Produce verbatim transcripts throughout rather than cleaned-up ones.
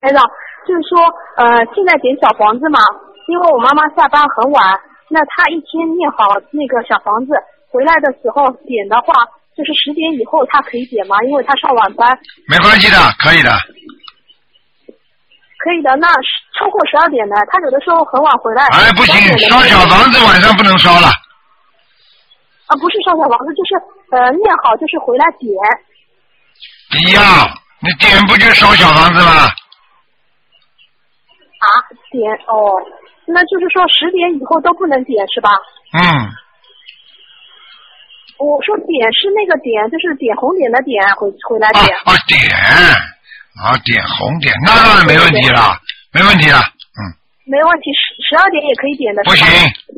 台长，就是说，呃，现在点小房子嘛，因为我妈妈下班很晚，那她一天念好那个小房子，回来的时候点的话，就是十点以后她可以点吗？因为她上晚班。 没关系的，可以的。 可以的，那超过十二点呢？她有的时候很晚回来。 哎，不行，烧小房子晚上不能烧了。 啊，不是烧小房子，就是呃念好，就是回来点。 一样，你点不就烧小房子吗？ 啊，点哦，那就是说十点以后都不能点是吧？ 嗯。 我说点是那个点，就是点红点的点，回回来点。 啊啊点啊点红点，那当然没问题了，没问题了，嗯。 没问题，十十二点也可以点的。 不行。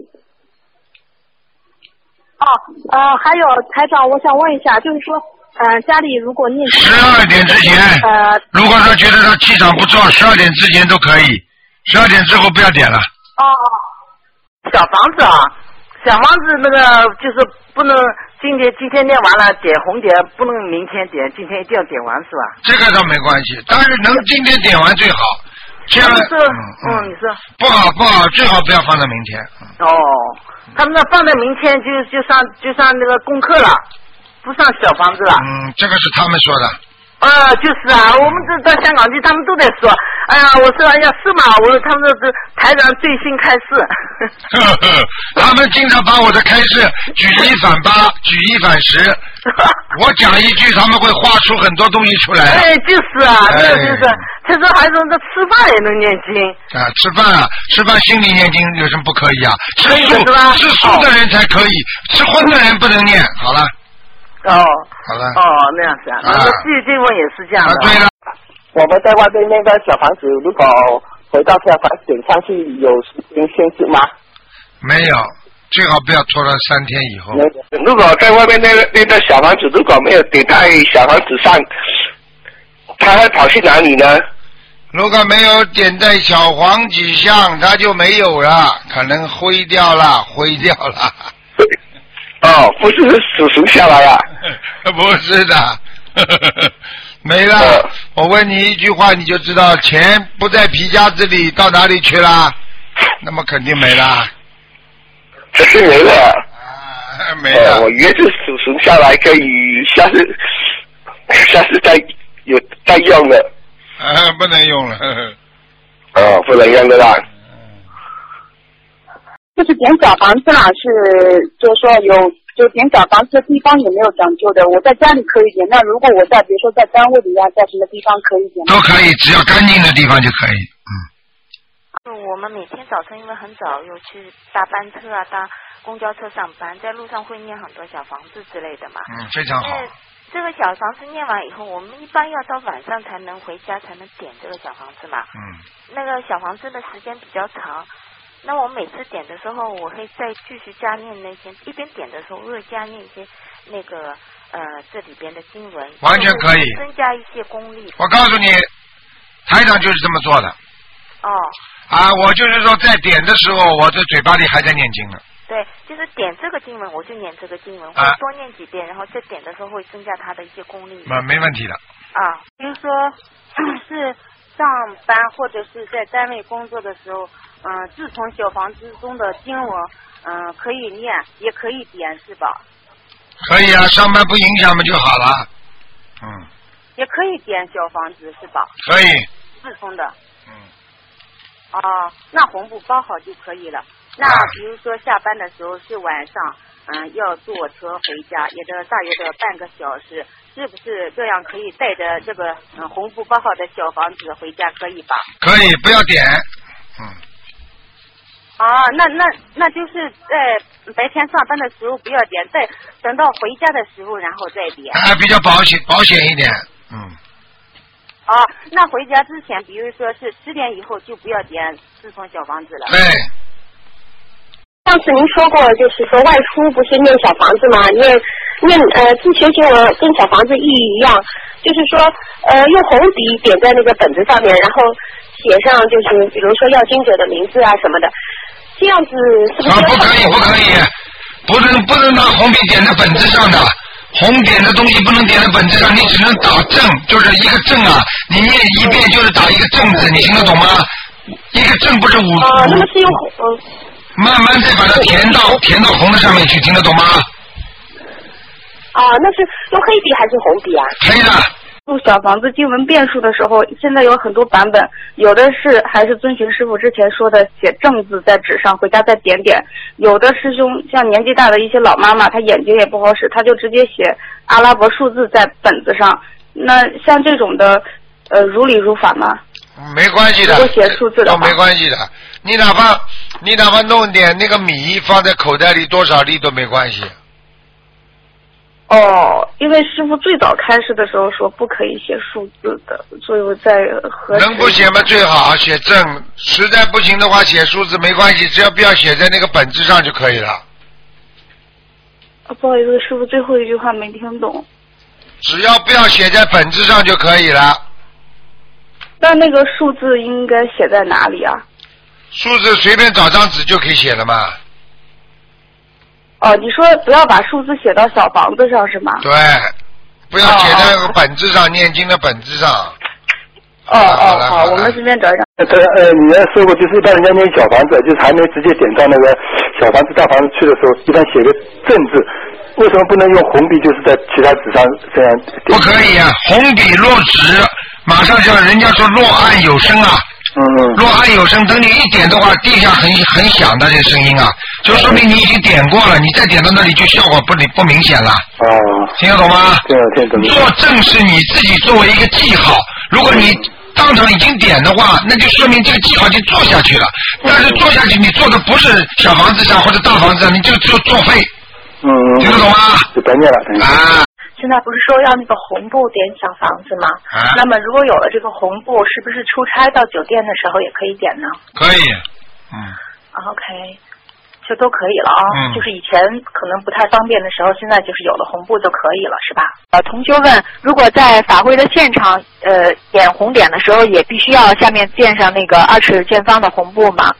哦，呃，还有台长，我想问一下，就是说，呃，家里如果念十二点之前， 呃， 如果说觉得他气场不错，十二点之前都可以，十二点之后不要点了。 哦， 小房子啊，小房子那个就是不能今天今天念完了点红点，不能明天点，今天一定要点完是吧？ 这个倒没关系，但是能今天点完最好。这样， 嗯嗯，你说不好不好，最好不要放到明天。 哦，他们那放在明天就就上就上那个功课了，不上小房子了。 嗯，这个是他们说的。 啊，就是啊，我们这到香港去，他们都在说，哎呀，我说哎呀是吗？我说他们这台长最新开示。 呵呵，他们经常把我的开示举一反八，举一反十。我讲一句，他们会画出很多东西出来。 哎，就是啊，这、哎、就是，他说还说这吃饭也能念经。 啊，吃饭啊，吃饭心里念经有什么不可以啊？吃素吃素的人才可以，哦、吃荤的人不能念。好了。 哦， 好了。 哦，那样子啊，那个地经文也是这样的。 啊，对了。 我们在外面那个小房子，如果回到小房子点上去，有时间限制吗？ 没有，最好不要拖到三天以后。 如果在外面那个那个小房子如果没有点在小房子上，它会跑去哪里呢？ 如果没有点在小黄纸上，它就没有了，可能灰掉了，灰掉了。 哦，不是数数下来啊？ 不是的，没了。哦、我问你一句话，你就知道钱不在皮夹子里，到哪里去了？那么肯定没了。 这是没了。 啊，没了。 哦、我以为是数数下来可以下次下次再有再用了。 啊，不能用了。 哦，不能用的啦。 就是点小房子啦，是就是说有就点小房子的地方有没有讲究的？我在家里可以点，那如果我在比如说在单位里呀，在什么地方可以点？ 都可以，只要干净的地方就可以。嗯。 我们每天早晨因为很早又去搭班车啊，搭公交车上班，在路上会念很多小房子之类的嘛。 嗯，非常好。 这个小房子念完以后，我们一般要到晚上才能回家，才能点这个小房子嘛。 嗯。那个小房子的时间比较长。那我每次点的时候，我会再继续加念那些，一边点的时候，我会加念一些那个呃这里边的经文， 完全可以增加一些功力。 我告诉你，台长就是这么做的。 哦。 啊，我就是说在点的时候，我的嘴巴里还在念经呢。 对，就是点这个经文，我就念这个经文，会多念几遍，然后再点的时候会增加他的一些功力。 啊，没问题的。 啊， 比如说是上班或者是在单位工作的时候。嗯，自从小房子中的经文，嗯，可以念，也可以点，是吧？ 可以啊，上班不影响嘛就好了。嗯。 也可以点小房子，是吧？ 可以。 自从的。 嗯。 哦、啊，那红布包好就可以了。那比如说下班的时候是晚上，嗯，要坐车回家，也得大约的半个小时，是不是这样可以带着这个嗯红布包好的小房子回家，可以吧？ 可以，不要点。嗯。 啊，那那那就是在白天上班的时候不要点，在等到回家的时候然后再点。 啊，比较保险保险一点，嗯。 啊，那回家之前，比如说是十点以后就不要点自从小房子了。 对。 上次您说过，就是说外出不是念小房子吗？念念呃自学经文跟小房子意义一样，就是说呃用红笔点在那个本子上面，然后写上就是比如说要经者的名字啊什么的。这样子是不是？ 啊，不可以，不可以，不能不能拿红笔点在本子上的， 红点的东西不能点在本子上，你只能打正，就是一个正啊，你念一遍就是打一个正字，你听得懂吗？一个正不是五。 啊、呃，那么是用红。 慢慢再把它填到填到红的上面去，听得懂吗？ 啊，那是用黑笔还是红笔啊？ 黑的。 录小房子经文变数的时候，现在有很多版本，有的是还是遵循师傅之前说的写正字在纸上，回家再点点；有的师兄像年纪大的一些老妈妈，她眼睛也不好使，她就直接写阿拉伯数字在本子上。那像这种的，呃，如理如法吗？ 没关系的， 如果写数字的话， 都没关系的。你哪怕你哪怕弄点那个米放在口袋里多少粒都没关系。 哦，因为师傅最早开始的时候说不可以写数字的，所以我在核实。 能不写吗？最好写正，实在不行的话写数字没关系，只要不要写在那个本子上就可以了。 啊，不好意思，师傅最后一句话没听懂。 只要不要写在本子上就可以了。 那那个数字应该写在哪里啊？ 数字随便找张纸就可以写了嘛。 哦，你说不要把数字写到小房子上是吗？ 对，不要写在那个本子上，哦、念经的本子上。 哦哦好，我们这边找一张。 呃呃，你也说过，就是一般人家念小房子，就是还没直接点到那个小房子大房子去的时候，一般写个正字。为什么不能用红笔？就是在其他纸上这样？ 不可以啊，红笔落纸，马上就人家说落案有声啊。 嗯嗯。 落案有声，等你一点的话，地下很很响的这声音啊，就说明你已经点过了，你再点到那里就效果不不明显了。 哦。 听得懂吗？ 听得听得懂。 做正是你自己作为一个记号，如果你当场已经点的话，那就说明这个记号已经做下去了。但是做下去你做的不是小房子上或者大房子上，你就就作废。 嗯。 听得懂吗？ 就白念了。 啊。 现在不是说要那个红布点小房子吗？ 啊、 那么如果有了这个红布，是不是出差到酒店的时候也可以点呢？ 可以，嗯。 OK， 就都可以了啊、哦。 嗯。 就是以前可能不太方便的时候，现在就是有了红布就可以了，是吧？呃，同学问，如果在法会的现场，呃，点红点的时候，也必须要下面垫上那个二尺见方的红布吗？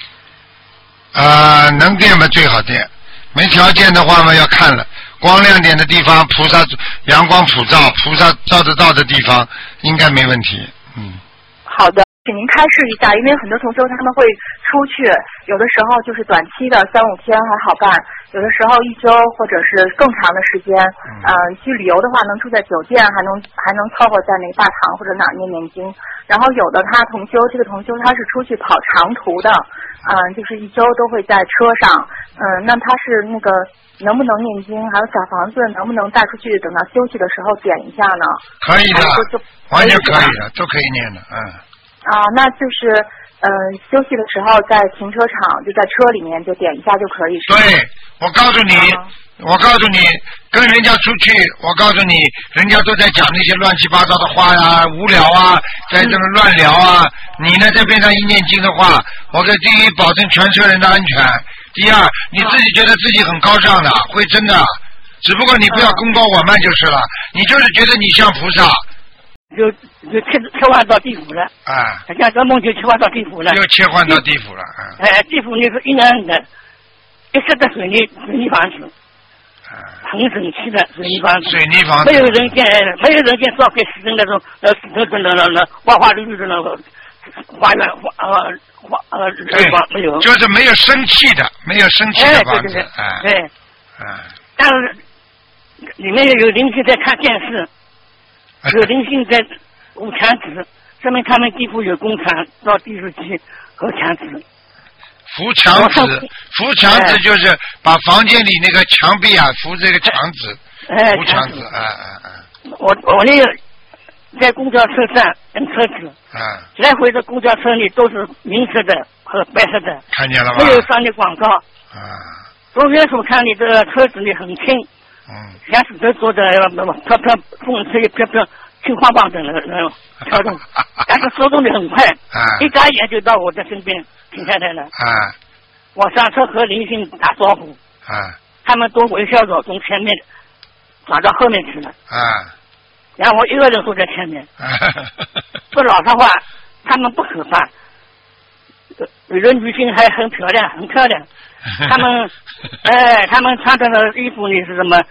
呃，能垫嘛最好垫，没条件的话嘛要看了。光亮点的地方，菩萨阳光普照，菩萨照得到的地方，应该没问题。嗯。 好的，请您开示一下，因为很多同修他们会出去，有的时候就是短期的三五天还好办，有的时候一周或者是更长的时间。嗯、呃。去旅游的话，能住在酒店，还能还能凑合在那个大堂或者哪儿念念经。然后有的他同修，这个同修他是出去跑长途的，嗯、呃，就是一周都会在车上。嗯、呃，那他是那个。能不能念经？还有小房子能不能带出去？等到休息的时候点一下呢？ 可以的，完全可以的，都可以念的，嗯。 啊，那就是嗯、呃，休息的时候在停车场就在车里面就点一下就可以。 对，我告诉你，啊、我告诉你，跟人家出去，我告诉你，人家都在讲那些乱七八糟的话呀、啊，无聊啊，在这么乱聊啊。嗯、你呢，在边上一念经的话，我给第一保证全车人的安全。第二，你自己觉得自己很高尚的，会真的，只不过你不要功高我慢就是了。你就是觉得你像菩萨， 就就切切换到地府了。 啊， 像做梦就切换到地府了。 又切换到地府了。啊、 哎，地府那个阴暗的，一色的水泥水泥房子，啊，很整齐的水泥房子。 水泥房子。 没有人见，没有人见烧给死人那种呃石头的那那那花花绿绿的那个花园花呃。呃， 对， 没有， 就是没有生气的，没有生气的房子， 哎，对，对， 哎， 但是里面有灵性在看电视，有灵性在捂墙纸，说明他们地府有工厂造地书机和墙纸。 扶墙纸，扶墙纸就是把房间里那个墙壁啊扶这个墙纸， 哎， 扶墙纸，哎哎哎。 我我那个。在公交车站等车子， 啊， 来回的公交车里都是银色的和白色的， 看见了吗？ 没有商业广告， 啊， 从远处看你的车子里很轻， 嗯， 像是在坐在飘飘风吹飘飘青花棒的那那种跳动，但是速度的很快， 啊， 一眨眼就到我的身边停下来了， 啊， 我上车和林星打招呼， 啊， 他们都微笑着从前面转到后面去了， 啊。 然后我一个人坐在前面，说老实话，他们不可怕，有的女性还很漂亮，很漂亮。他们，哎，他们穿的衣服呢是什么？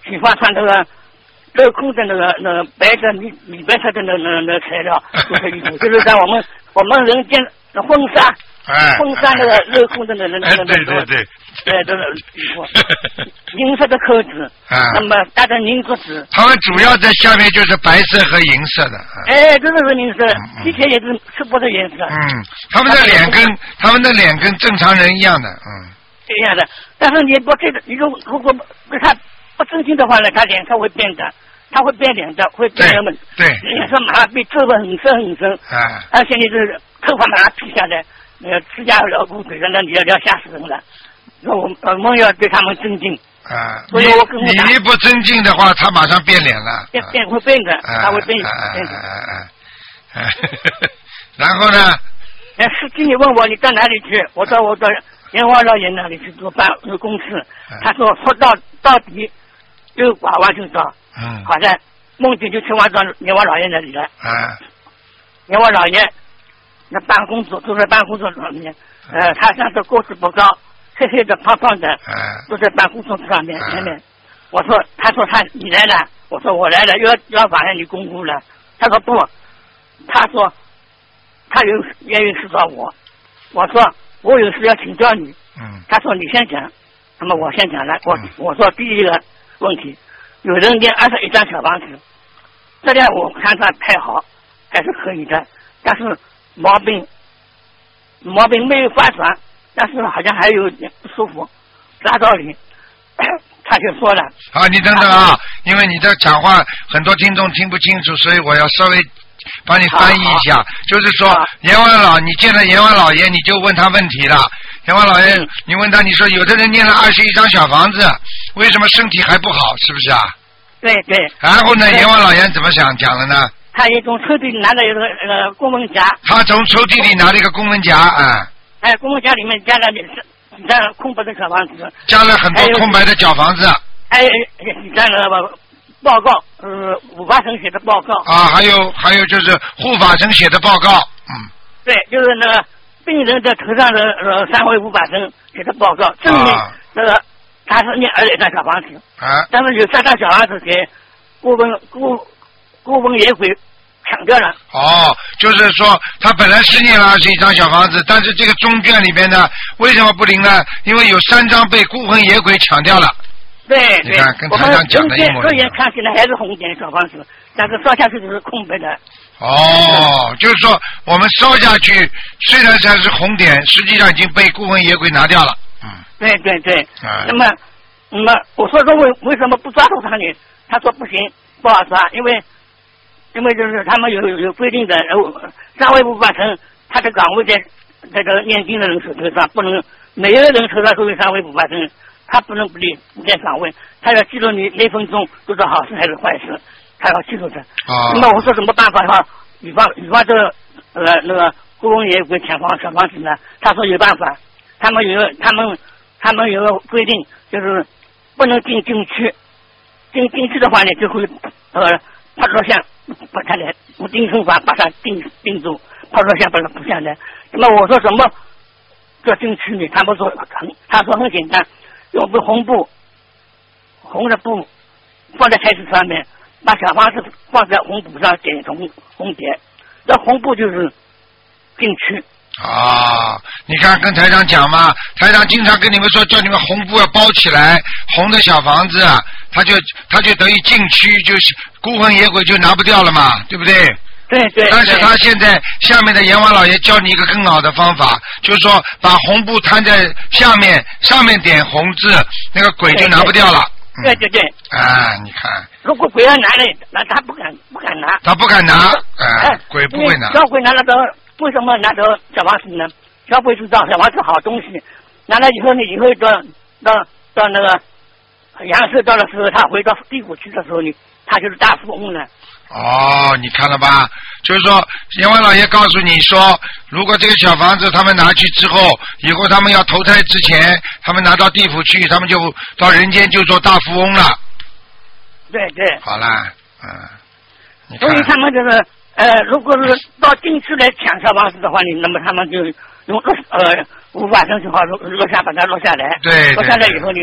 喜欢穿这个镂空的那个那个白的米米白色的那那那材料做的衣服，就是在我们我们人间的婚纱， 哎， 婚纱那个镂空的那那那那对对对， 对这个衣服，银色的扣子， 啊， 那么搭着银镯子。 他们主要在下面就是白色和银色的。 哎，这个是银色，之前也是赤膊的颜色。 嗯，他们的脸跟他们的脸跟正常人一样的，嗯。 一样的，但是你不这个，你如如果对他不正经的话呢，他脸色会变的，他会变脸的，会变人们对脸色马上被皱得很深很深， 啊， 而且你这头发马上披下来，呃，指甲老骨腿上，那你要要吓死人了。那我我们要对他们尊敬。 啊， 所以我跟我你你一不尊敬的话，他马上变脸了。 变变会变的， 啊、 他会变啊、 变的。 啊啊啊、然后呢？ 哎，司机，你问我你到哪里去？我到我到阎王老爷那里去做办做公事。 啊、 他说说到到底就拐弯就到。 嗯。 好在梦见就去往到阎王老爷那里了。 啊。 阎王老爷那办公桌坐在办公桌上面，呃，他像是个子不高，黑黑的胖胖的， 啊、 坐在办公桌上面前面。我说，他说他你来了，我说我来了，又要要晚上你公布了。他说不，他说他有愿意指导我，我说我有事要请教你。 嗯。 他说你先讲，那么我先讲了。我、嗯、我说第一个问题，有人念二十一张小房子，这点我看他太好，还是可以的，但是毛病毛病没有发展，但是好像还有点不舒服，拉道理。他就说了啊，你等等啊，因为你的讲话很多听众听不清楚，所以我要稍微帮你翻译一下。就是说，阎王老，你见了阎王老爷，你就问他问题了。阎王老爷，嗯、你问他，你说有的人念了二十一张小房子，为什么身体还不好？是不是啊？ 对对。 然后呢，阎王老爷怎么想讲了呢？ 他也从抽屉里拿了一个呃公文夹。 他从抽屉里拿了一个公文夹啊。 哎，公文夹里面加了几张空白的小房子， 加了很多空白的小房子。 还有几张那个报告，呃，五法神写的报告。 啊，还有还有就是护法神写的报告，嗯。 对，就是那个病人的头上的呃三位护法神写的报告，证明那个他是念二十一张小房子。 啊。 但是有三张小房子给顾问顾顾问野鬼抢掉了。 哦，就是说他本来是念了二十一张小房子，但是这个中卷里边呢，为什么不灵呢？因为有三张被孤魂野鬼抢掉了。 对， 你看跟台上讲的一模一样。 我们人看起来还是红点小房子，但是烧下去就是空白的。 哦，就是说我们烧下去，虽然它是红点，实际上已经被孤魂野鬼拿掉了。嗯。 对对对。 啊。 那么，那么我说说为为什么不抓住他呢？他说不行，不好抓，因为因为就是他们有有有规定的，呃，三位不完成，他的岗位在这个念经的人手头上，不能每个人手上都有三位不完成。他不能不立不在岗位，他要记住你那分钟做的好事还是坏事，他要记住的。 啊。 那么我说什么办法的话，以防以防这个呃那个故宫也有个抢房小房子呢？他说有办法，他们有个他们他们有个规定，就是不能进禁区，进禁区的话呢就会呃拍照相把他来用定身法把他定定住，拍照相把他捕下来。那么我说什么这禁区呢？他们说很他说很简单。用个红布，红的布放在台子上面，把小房子放在红布上点红红点，这红布就是禁区。 啊，你看跟台长讲嘛，台长经常跟你们说，叫你们红布要包起来，红的小房子，他就他就等于禁区，就是孤魂野鬼就拿不掉了嘛，对不对？ 对对。 但是他现在下面的阎王老爷教你一个更好的方法，就是说把红布摊在下面，上面点红字，那个鬼就拿不掉了。 对对对。 嗯、啊，你看。 如果鬼要拿来，那他不敢不敢拿。 他不敢拿，啊、哎，鬼不会拿。 小鬼拿了到，为什么拿到小房子呢？小鬼知道小房子好东西，拿了以后呢，以后到到到那个阳寿到的时候，他回到地府去的时候呢，他就是大富翁了。 哦，你看了吧？就是说，阎王老爷告诉你说，如果这个小房子他们拿去之后，以后他们要投胎之前，他们拿到地府去，他们就到人间就做大富翁了。 对对。 好啦，嗯。你所以他们就是呃，如果是到禁区来抢小房子的话呢，那么他们就用呃无法生就好落落下把它落下来。 对。 落下来以后呢，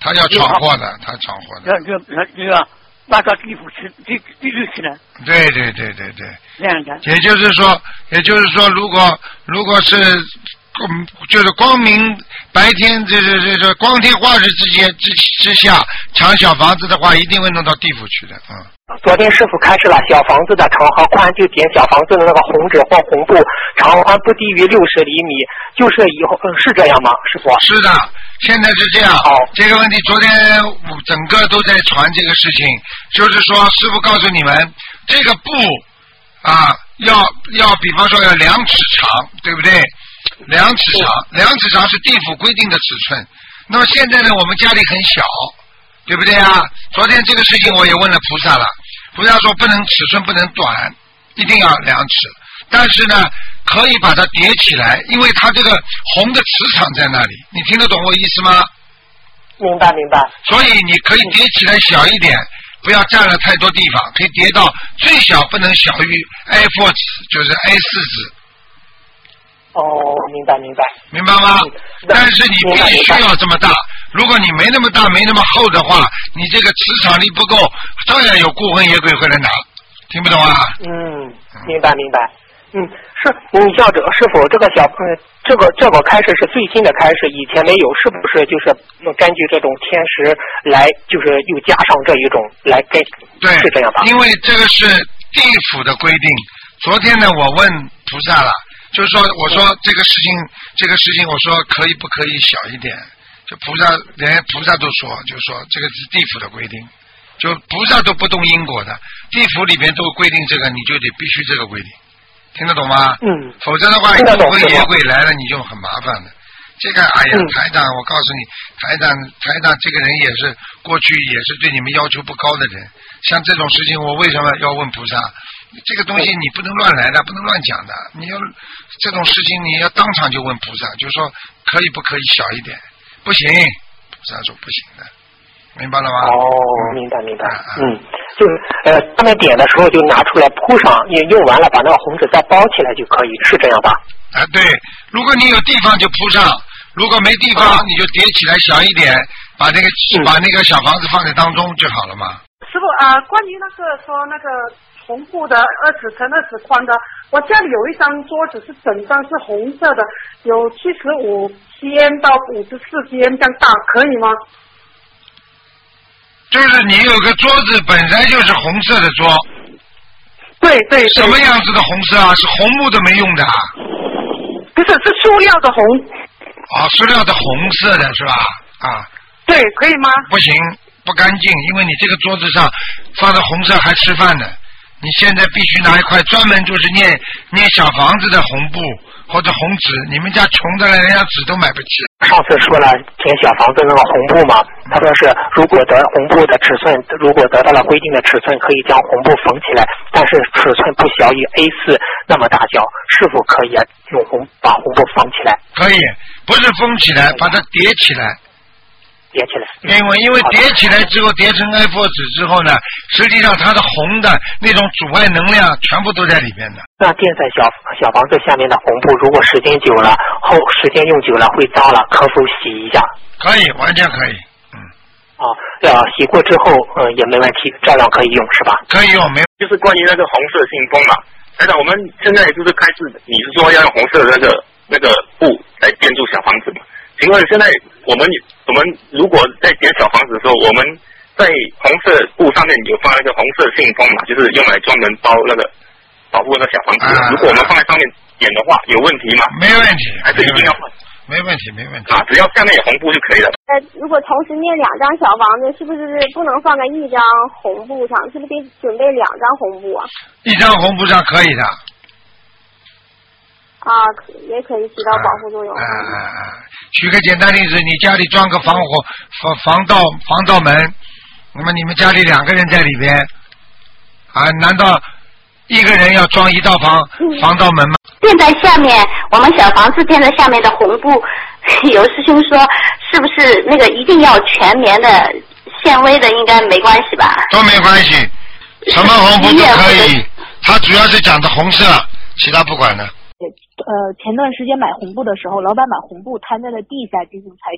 他要闯祸的，他闯祸的。 要就就要拉到地府去，地地狱去了。 对对对对对。 这样的。 也就是说，也就是说，如果如果是。嗯，就是光明白天，这这这这光天化日之间之之下抢小房子的话，一定会弄到地府去的。嗯。 昨天师傅开始了小房子的长和宽，就点小房子的那个红纸或红布，长宽不低于六十厘米，就是以后、嗯、是这样吗，师傅？ 是的，现在是这样。好，这个问题昨天整个都在传这个事情，就是说师傅告诉你们，这个布啊，要要比方说要两尺长，对不对？两尺长，两尺长是地府规定的尺寸。那么现在呢，我们家里很小，对不对啊？昨天这个事情我也问了菩萨了，菩萨说不能尺寸不能短，一定要两尺。但是呢，可以把它叠起来，因为它这个红的磁场在那里。你听得懂我意思吗？ 明白明白。 所以你可以叠起来小一点，不要占了太多地方，可以叠到最小不能小于 A 四 纸，就是 A 四 纸。 哦，明白明白， 明白吗？但是你必须要这么大，如果你没那么大没那么厚的话，你这个磁场力不够，照样有孤魂野鬼会来拿，听不懂啊？ 嗯，明白明白。嗯，是，你像这个师傅这个小嗯，这个这个开始是最新的开始，以前没有，是不是就是根据这种天时来，就是又加上这一种来跟？ 对， 是这样吧？ 因为这个是地府的规定。昨天呢，我问菩萨了。就是说，我说这个事情，这个事情，我说可以不可以小一点？就菩萨连菩萨都说，就是说这个是地府的规定，就菩萨都不动因果的，地府里边都规定这个，你就得必须这个规定，听得懂吗？ 嗯。 否则的话，孤魂野鬼来了，你就很麻烦的。这个，哎呀，台长，我告诉你，台长，台长这个人也是过去也是对你们要求不高的人，像这种事情，我为什么要问菩萨？这个东西你不能乱来的，不能乱讲的。你要这种事情，你要当场就问菩萨，就说可以不可以小一点？不行，菩萨说不行的，明白了吗？ 哦，明白明白。嗯，就是呃，他们点的时候就拿出来铺上，你用完了把那个红纸再包起来就可以，是这样吧？ 啊，对。如果你有地方就铺上，如果没地方、啊、你就叠起来小一点，把那个、嗯、把那个小房子放在当中就好了嘛。 师傅啊、呃，关于那个说那个。红布的二尺乘二尺宽的，我家里有一张桌子是整张是红色的，有七十五 cm 到五十四 cm 这样大，可以吗？ 就是你有个桌子本来就是红色的桌。 对对。 什么样子的红色啊？是红木的没用的。 不是，是塑料的红。 哦，塑料的红色的是吧？啊。 对，可以吗？ 不行，不干净，因为你这个桌子上放的红色还吃饭呢。你现在必须拿一块专门就是念念小房子的红布或者红纸，你们家穷的人家纸都买不起。 上次说了填小房子那个红布嘛，他说是如果得红布的尺寸，如果得到了规定的尺寸，可以将红布缝起来，但是尺寸不小于 A 四 那么大小，是否可以啊？用红把红布缝起来？ 可以，不是缝起来，把它叠起来。 叠起来， 因为因为叠起来之后，叠成 A 四 纸之后呢，实际上它的红的那种阻碍能量全部都在里面的。 那垫在小小房子下面的红布，如果时间久了，后时间用久了会脏了，可否洗一下？ 可以，完全可以。嗯。 哦，呃，洗过之后，嗯、呃，也没问题，照样可以用，是吧？ 可以用，没。 就是关于那个红色信封嘛，台长，我们现在就是开始，你是说要用红色的那个那个布来垫住小房子嘛？请问现在我们我们如果在点小房子的时候，我们在红色布上面有放那个红色信封嘛，就是用来专门包那个保护那个小房子。啊、如果我们放在上面点的话，有问题吗？ 没问题， 还是一定要换？ 没问题，没问题。 啊，只要下面有红布就可以了。 呃，如果同时念两张小房子，是不是不能放在一张红布上？是不是得准备两张红布啊？ 一张红布上可以的。 啊，也可以起到保护作用。 啊啊啊！举个简单例子，你家里装个防火防防盗防盗门，那么你们家里两个人在里边，啊，难道一个人要装一道防防盗门吗？ 垫在下面，我们小房子垫在下面的红布，有师兄说，是不是那个一定要全棉的、纤维的，应该没关系吧？ 都没关系，什么红布都可以。它主要是讲的红色，其他不管的。 呃，前段时间买红布的时候，老板把红布摊在了地下进行裁剪，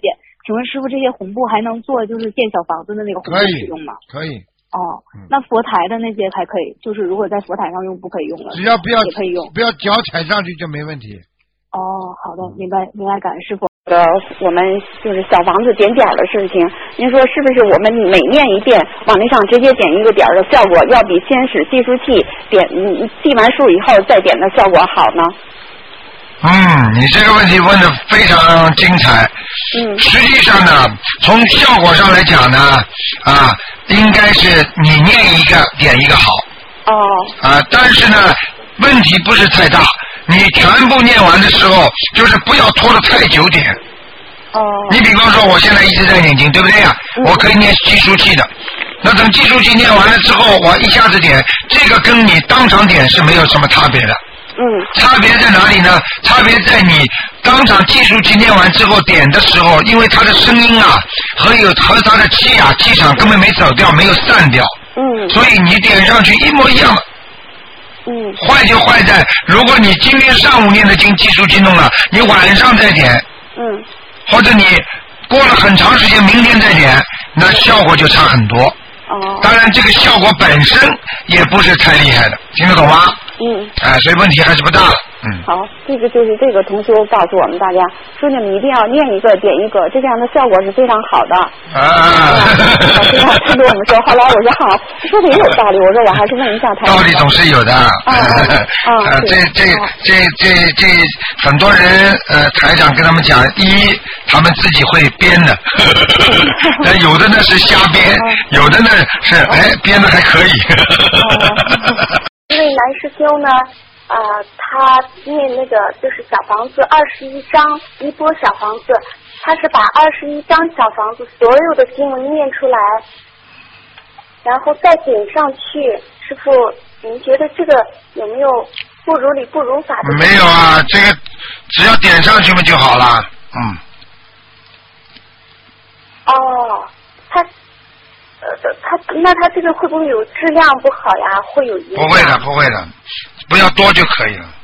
请问师傅，这些红布还能做就是建小房子的那个红布可以使用吗？ 可以。 哦，那佛台的那些还可以，就是如果在佛台上用不可以用了， 只要不要也可以用， 不要脚踩上去就没问题。 哦，好的，明白明白，感恩师傅。 呃，我们就是小房子点点的事情，您说是不是我们每念一遍往那上直接点一个点的效果，要比先使计数器点嗯计完数以后再点的效果好呢？ 嗯，你这个问题问的非常精彩。 嗯， 实际上呢，从效果上来讲呢，啊，应该是你念一个点一个好。 哦。 啊，但是呢，问题不是太大。你全部念完的时候，就是不要拖得太久点。 哦。 你比方说，我现在一直在念经，对不对呀、嗯？我可以念计数器的。那等计数器念完了之后，我一下子点，这个跟你当场点是没有什么差别的。 嗯， 差别在哪里呢？差别在你当场计数器念完之后点的时候，因为它的声音啊和有和它的气啊气场根本没走掉，没有散掉。 嗯。 所以你点上去一模一样的。 嗯。 坏就坏在，如果你今天上午念的经计数器弄了，你晚上再点。 嗯。 或者你过了很长时间，明天再点，那效果就差很多。 哦。 当然，这个效果本身也不是太厉害的，听得懂吗？ 嗯， 哎，所以问题还是不大了。嗯。 好，这个就是这个同修告诉我们大家，说你们一定要念一个点一个，这样的效果是非常好的。 啊。 对吧？他跟我们说，后来我说好，说的也有道理，我说我还是问一下他。 道理总是有的。啊啊啊！这这这这这很多人呃，台长跟他们讲，一他们自己会编的，但有的呢是瞎编，有的呢是哎编的还可以。 因为男师兄呢，呃，他念那个就是小房子二十一章一波小房子，他是把二十一张小房子所有的经文念出来，然后再点上去。师傅，您觉得这个有没有不如理不如法的？ 没有啊，这个只要点上去嘛就好了。嗯。 哦，他。呃，他那他这个会不会有质量不好呀？会有影响？ 不会的，不会的，不要多就可以了，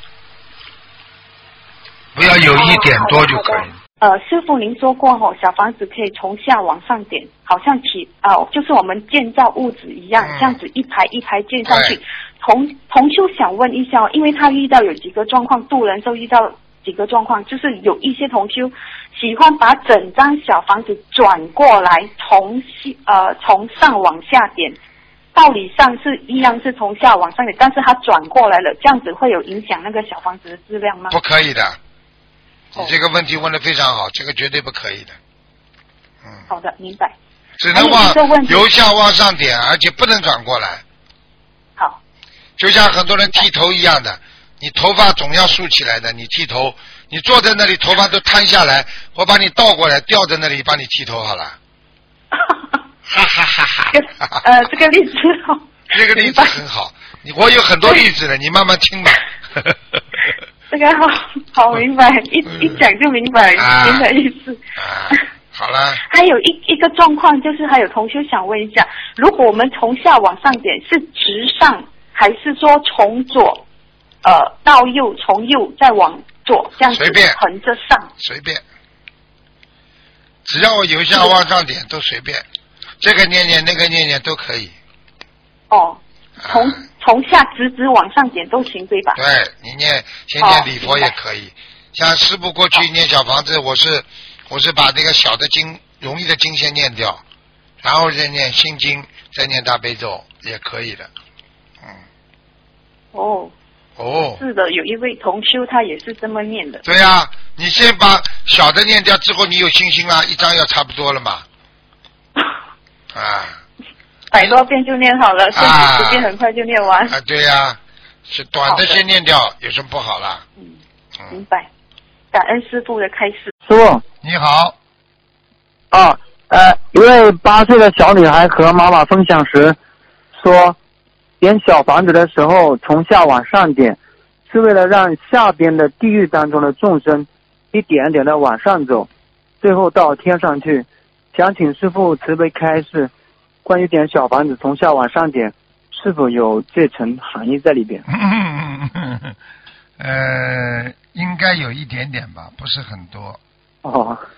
不要有一点多就可以了。 呃，师傅您说过吼，小房子可以从下往上点，好像起哦、呃，就是我们建造屋子一样，嗯、这样子一排一排建上去。同同修想问一下，因为他遇到有几个状况，渡人就遇到几个状况，就是有一些同修喜欢把整张小房子转过来，从呃从上往下点，道理上是一样是从下往上点，但是他转过来了，这样子会有影响那个小房子的质量吗？ 不可以的，你这个问题问得非常好，这个绝对不可以的。嗯。 好的，明白。 只能往由下往上点，而且不能转过来。 好。 就像很多人剃头一样的。你头发总要竖起来的，你剃头，你坐在那里头发都摊下来，我把你倒过来吊在那里帮你剃头好了。哈哈哈哈！ 呃，这个例子好。 这个例子很好，你我有很多例子了，你慢慢听吧。 这个好好明白，一、嗯、一讲就明白您的意思。 啊，好了。 还有一一个状况，就是还有同学想问一下，如果我们从下往上点，是直上还是说从左？呃，到右，从右再往左，这样子横着上， 随便，只要我由下往上点都随便，这个念念那个念念都可以。 哦，从、啊、从下直直往上点都行，对吧？ 对，你念先念礼佛也可以，哦、像师父过去念小房子，我是我是把那个小的经、容易的经先念掉，然后再念心经，再念大悲咒也可以的，嗯。 哦。 哦， 是的，有一位同修他也是这么念的。 对呀、啊，你先把小的念掉之后，你有信心啦，一张要差不多了嘛。啊。 百多遍就念好了，啊，时间很快就念完。 啊，对呀、啊，是短的先念掉，有什么不好啦？ 嗯，明白。感恩师父的开示。 师父， 你好。 啊，呃，一位八岁的小女孩和妈妈分享时说。点小房子的时候，从下往上点，是为了让下边的地狱当中的众生一点点的往上走，最后到天上去。想请师父慈悲开示，关于点小房子从下往上点，是否有这层含义在里边？ 呃，应该有一点点吧，不是很多。 哦。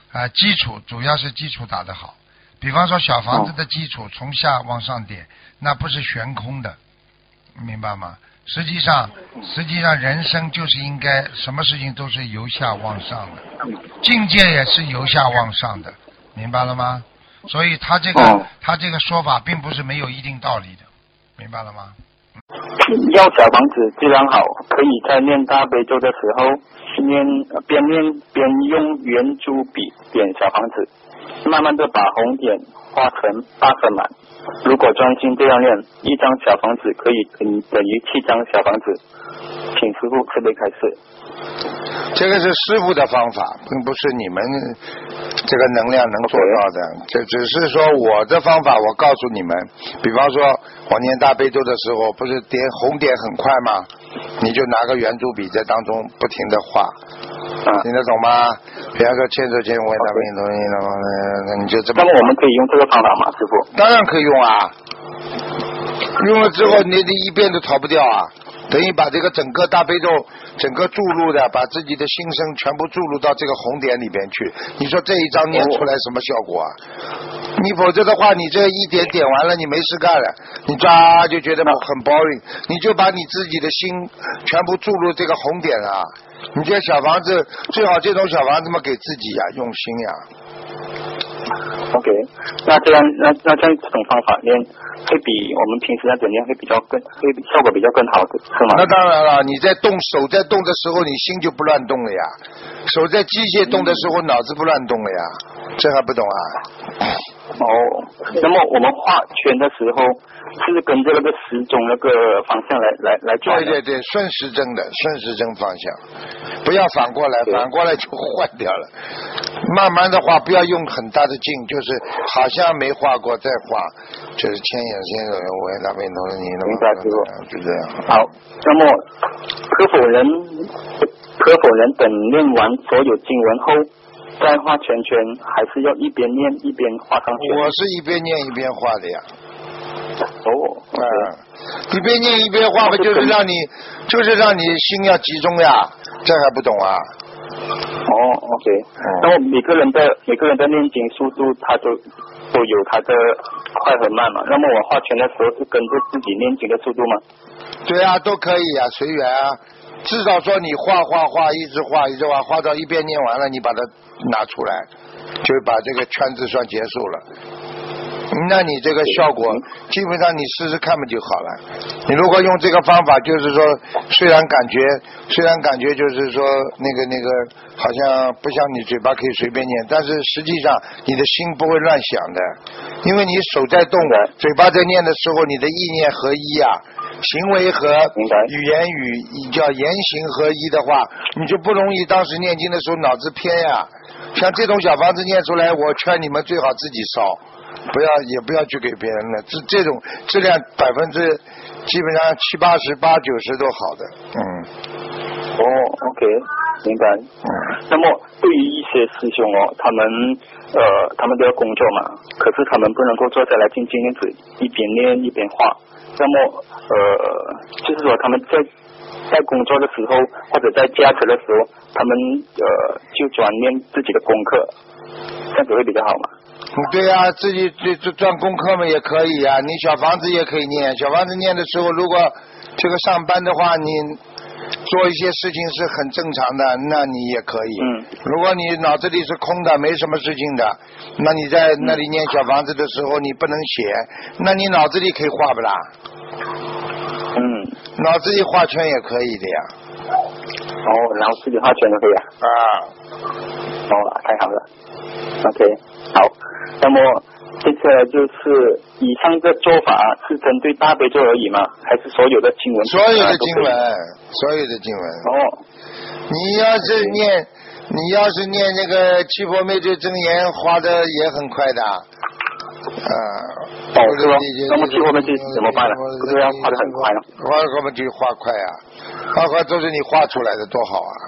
啊、基础主要是基础打得好。比方说小房子的基础从下往上点，那不是悬空的，明白吗？实际上，实际上人生就是应该什么事情都是由下往上的，境界也是由下往上的，明白了吗？所以他这个、哦、他这个说法并不是没有一定道理的，明白了吗？ 要小房子质量好，可以在念大悲咒的时候念边念边用圆珠笔点小房子，慢慢的把红点画成八分满。如果专心这样练，一张小房子可以等等于七张小房子。请师父慈悲开示。 这个是师父的方法，并不是你们这个能量能做到的。这只是说我的方法，我告诉你们。比方说，我念大悲咒的时候，不是点红点很快吗？你就拿个圆珠笔在当中不停的画，啊、听得懂吗？比方说千手千眼大悲咒，那你就这么。 那么我们可以用这个方法吗，师父？ 当然可以用啊。用了之后，你你一遍都逃不掉啊。等于把这个整个大悲咒整个注入的，把自己的心声全部注入到这个红点里边去，你说这一章念出来什么效果啊？你否则的话，你这一点点完了，你没事干了，你抓就觉得很 boring， 你就把你自己的心全部注入这个红点啊！你这小房子最好这种小房子嘛，给自己呀、啊、用心呀、 啊。OK， 那这样那那这样这种方法练会比我们平时那种练会比较更会效果比较更好的是吗？ 那当然了，你在动手在动的时候，你心就不乱动了呀。手在机械动的时候，脑子不乱动了呀。这还不懂啊？ 哦，那么我们画圈的时候是跟着那个时钟那个方向来来来转的。 对对对，顺时针的，顺时针方向，不要反过来，反过来就坏掉了。慢慢的画，不要用很大的劲，就是好像没画过再画，就是千眼千手我也那边都是你的。 明白师傅， 就这样。 好，那么可否人可否人等念完所有经文后？再画圈圈，还是要一边念一边画上去？ 我是一边念一边画的呀。 哦， 啊、嗯，一边念一边画不就是让你，就是让你心要集中呀？这还不懂啊？ 哦 ，OK，嗯、然后每个人的每个人的念经速度，他都都有他的快和慢嘛。那么我画圈的时候是跟着自己念经的速度吗？ 对啊，都可以啊，随缘啊。至少说你画画画一直画一直画，画到一遍念完了，你把它拿出来，就把这个圈子算结束了。那你这个效果基本上你试试看嘛就好了。你如果用这个方法，就是说虽然感觉虽然感觉就是说那个那个好像不像你嘴巴可以随便念，但是实际上你的心不会乱想的，因为你手在动的，嘴巴在念的时候，你的意念合一啊，行为和语言语叫言行合一的话，你就不容易当时念经的时候脑子偏呀。像这种小房子念出来，我劝你们最好自己烧。不要也不要去给别人了，这这种质量百分之基本上七八十八九十都好的，嗯。 哦 ，OK， 明白。嗯。那么对于一些师兄哦，他们呃他们都要工作嘛，可是他们不能够坐下来静静一直一边念一边画。那么呃就是说他们在在工作的时候或者在驾车的时候，他们呃就专念自己的功课，这样子会比较好嘛？ 对呀、啊，自己这这赚功课嘛也可以啊，你小房子也可以念，小房子念的时候，如果这个上班的话，你做一些事情是很正常的，那你也可以。嗯。如果你脑子里是空的，没什么事情的，那你在那里念小房子的时候，你不能写，那你脑子里可以画不啦？ 嗯。 脑子里画圈也可以的呀。 哦，脑子里画圈都可以啊。 啊。 哦，太好了。OK， 好，那么接下来就是以上的做法是针对大悲咒而已吗？还是所有的经文？ 所有的经文，所有的经文。 哦， 你要是念，你要是念那个七佛灭罪真言，画的也很快的。啊， 哦，是吧？那么七佛灭罪怎么办呢？不是要画的很快吗？ 画我们就画快啊，画快都是你画出来的，多好啊。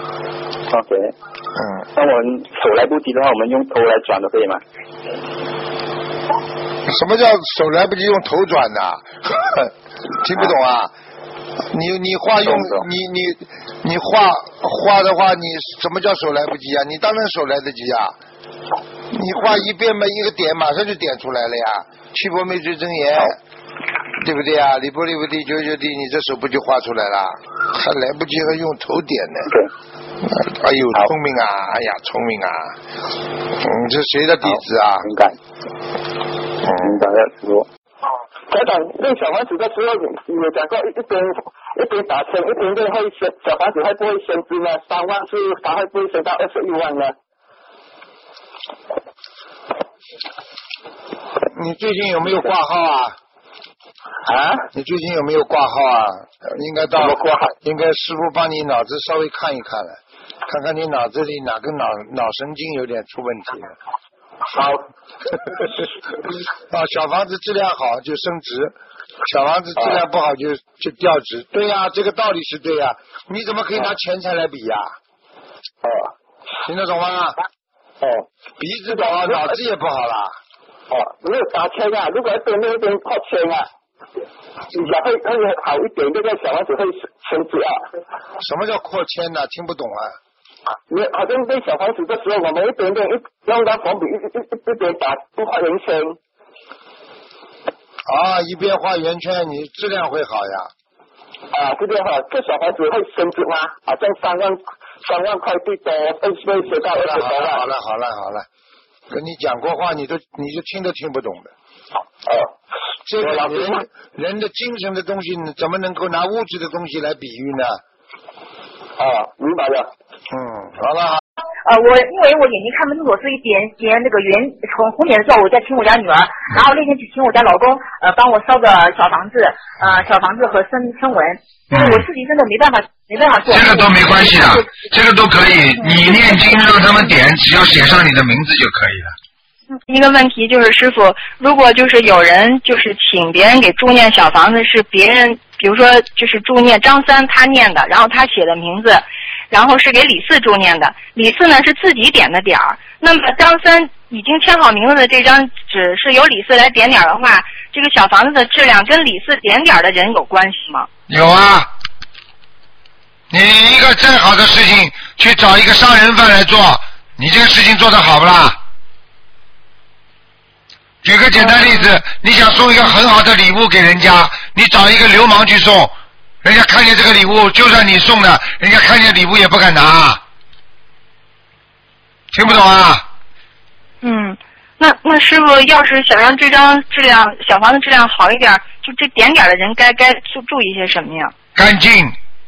OK， 嗯，那我们手来不及的话，我们用头来转的可以吗？ 什么叫手来不及用头转的？听不懂啊？你你画用你你你画画的话，你什么叫手来不及啊？你当然手来得及啊！ 你画一遍嘛，一个点马上就点出来了呀。七波灭罪真言，对不对啊？礼波礼波地九九地，你这手不就画出来了？还来不及还用头点呢。哎呦，聪明啊！哎呀，聪明啊！嗯，这谁的弟子啊？ 明白。明白了，师傅。台长练小房子的时候，有讲过一边一边打枪一边练，会小小房子会不会升值呢？三万是它会不会升到二十一万呢？ 你最近有没有挂号啊？ 啊？ 你最近有没有挂号啊？应该到挂号， 应该师傅帮你脑子稍微看一看了，看看你脑子里哪个脑脑神经有点出问题了。 好。 啊，小房子质量好就升值，小房子质量不好就就掉值。对呀、啊，这个道理是对呀、啊。你怎么可以拿钱财来比呀、啊？ 哦， 听得懂吗？ 哦， 鼻子不好，脑子也不好啦。 哦，没有打枪啊，如果一边那边靠枪啊，也会会好一点，这个小房子会升值啊。 什么叫扩签呢？听不懂啊。 你好像对小房子的时候，我们一边边一用到粉笔一一一一边打不画圆圈。 啊，一边画圆圈，你质量会好呀。 啊，这边哈，这小房子会升值吗？好像三万三万块最多，会会学到二十多万。 好了好了好了，跟你讲过话，你都你就听都听不懂的。 哦， 这个人人的精神的东西，怎么能够拿物质的东西来比喻呢？ 啊，明白了。 嗯，好了。 呃，我因为我眼睛看不清楚，所以点点那个圆从红点的时候，我在请我家女儿，然后那天去请我家老公，呃，帮我烧个小房子，呃，小房子和声声纹，就是我自己真的没办法没办法做。 这个都没关系的，这个都可以，你念经让他们点，只要写上你的名字就可以了。 一个问题就是师傅，如果就是有人就是请别人给助念小房子，是别人比如说就是助念张三他念的，然后他写的名字，然后是给李四助念的，李四呢是自己点的点儿，那么张三已经签好名字的这张纸是由李四来点点的话，这个小房子的质量跟李四点点的人有关系吗？ 有啊，你一个再好的事情去找一个杀人犯来做，你这个事情做得好不啦？举个简单例子，你想送一个很好的礼物给人家，你找一个流氓去送，人家看见这个礼物，就算你送的，人家看见礼物也不敢拿，听不懂啊？ 嗯，那那师傅要是想让这张质量小房子质量好一点，就这点点的人该该注注意些什么呀？ 干净。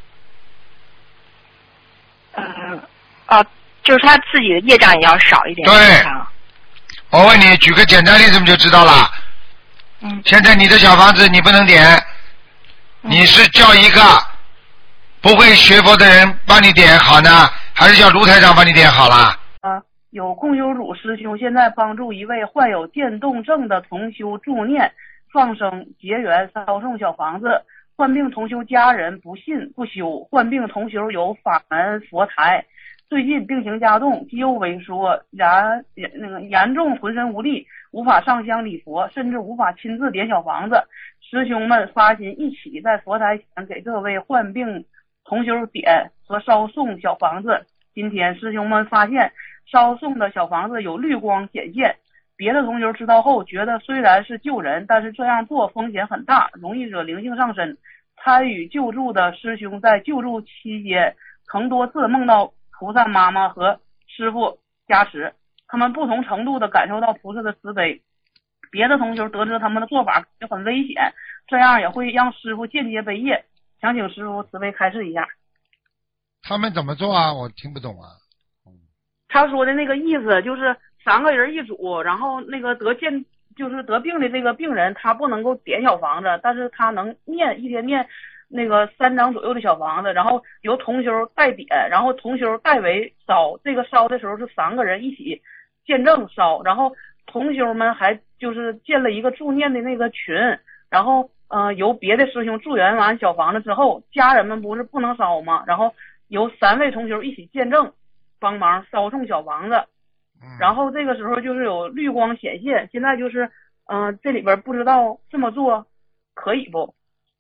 嗯，哦，就是他自己的业障也要少一点。 对。我问你，举个简单例子你就知道了。 嗯。 现在你的小房子你不能点，嗯、你是叫一个不会学佛的人帮你点好呢，还是叫卢台长帮你点好啦？ 啊，有共修组师兄现在帮助一位患有渐冻症的同修助念、放生、结缘、烧送小房子。患病同修家人不信不修，患病同修有法门佛台。最近病情加重，肌肉萎缩，严那个严重浑身无力，无法上香礼佛，甚至无法亲自点小房子。师兄们发心一起在佛台前给这位患病同修点和烧送小房子。今天师兄们发现烧送的小房子有绿光显现，别的同修知道后觉得虽然是救人，但是这样做风险很大，容易惹灵性上身。参与救助的师兄在救助期间曾多次梦到菩萨妈妈和师父加持，他们不同程度的感受到菩萨的慈悲。别的同学得知他们的做法就很危险，这样也会让师父间接背业。想请师父慈悲开示一下。 他们怎么做啊？我听不懂啊。 他说的那个意思就是三个人一组，然后那个得健就是得病的这个病人，他不能够点小房子，但是他能念一天念那个三张左右的小房子，然后由同修代点，然后同修代为烧。这个烧的时候是三个人一起见证烧，然后同修们还就是建了一个助念的那个群，然后呃由别的师兄助缘完小房子之后，家人们不是不能烧吗？然后由三位同修一起见证，帮忙烧送小房子。然后这个时候就是有绿光显现，现在就是嗯、呃、这里边不知道这么做可以不？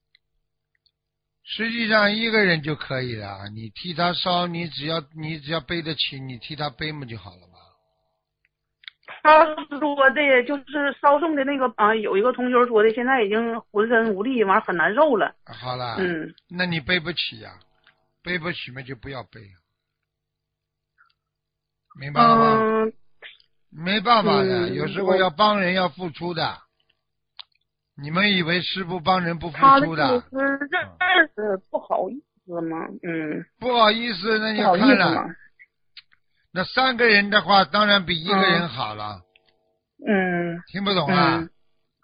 实际上一个人就可以了，你替他烧，你只要你只要背得起，你替他背嘛就好了嘛。 他说的就是烧送的那个啊，有一个同学说的，现在已经浑身无力，完很难受了。 好了， 嗯， 那你背不起呀、啊，背不起嘛就不要背，明白了吗？ 嗯， 没办法的， 嗯、 有时候要帮人要付出的。你们以为师傅帮人不付出的？ 他就是这是不好意思吗？嗯， 不好意思，那就看了。那三个人的话，当然比一个人好了。 嗯， 听不懂啊？ 嗯、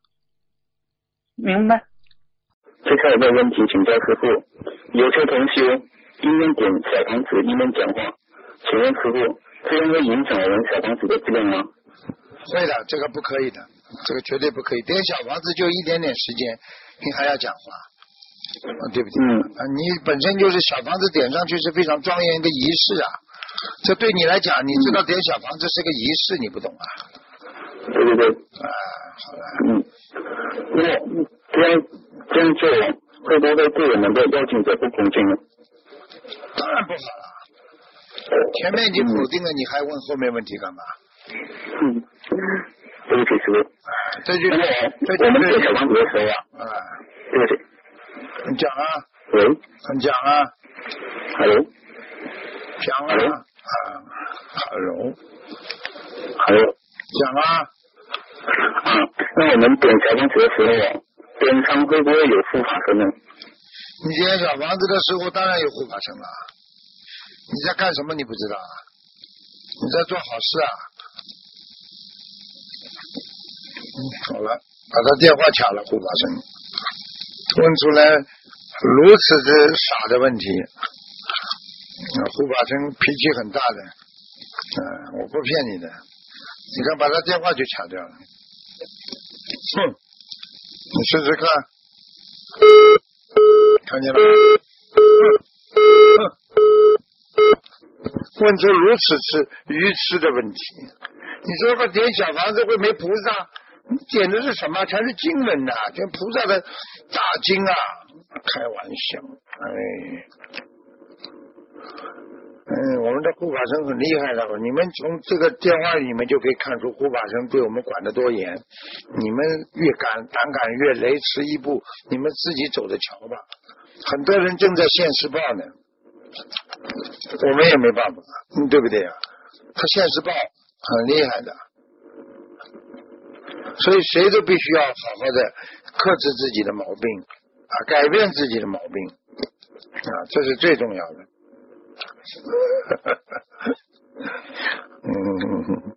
明白。 接下来的问题请教师傅，有些同修一面点小房子一面讲话，请问师傅，这样会影响我们小房子的质量吗？ 会的，这个不可以的，这个绝对不可以。点小房子就一点点时间，你还要讲话，啊、对不对？ 嗯。 啊，你本身就是小房子点上去是非常庄严一个仪式啊，这对你来讲，你知道点小房子是个仪式，你不懂啊？ 对对对。 啊，好了。 嗯。那这样这样做会不会对我们的邀请者不恭敬呢？ 当然不好了。前面已经否定了，你还问后面问题干嘛？ 嗯，对不起，师傅。 这就这就我们点小房子的时候啊， 啊， 对不起。 你讲啊。 喂。 你讲啊。 Hello。 讲啊。啊 ，Hello。 Hello。 讲啊。 啊，那我们点小房子的时候啊，点上会不会有护法神呢？ 你点小房子的时候，当然有护法神了。你在干什么？你不知道啊？你在做好事啊？嗯，好了，把他电话卡了，护法神问出来如此之傻的问题，护法神脾气很大的，嗯、呃，我不骗你的，你看把他电话就卡掉了，哼，你试试看，看见了吗？哼哼问出如此之愚痴的问题，你说吧，点小房子会没菩萨？你点的是什么？全是经文呐、啊，全菩萨的大经啊！开玩笑，哎，嗯，我们的护法神很厉害的，你们从这个电话里面就可以看出护法神对我们管得多严。你们越敢胆敢越雷池一步，你们自己走着瞧吧。很多人正在现世报呢。我们也没办法，嗯，对不对呀、啊？他现世报很厉害的，所以谁都必须要好好的克制自己的毛病啊，改变自己的毛病啊，这是最重要的。嗯，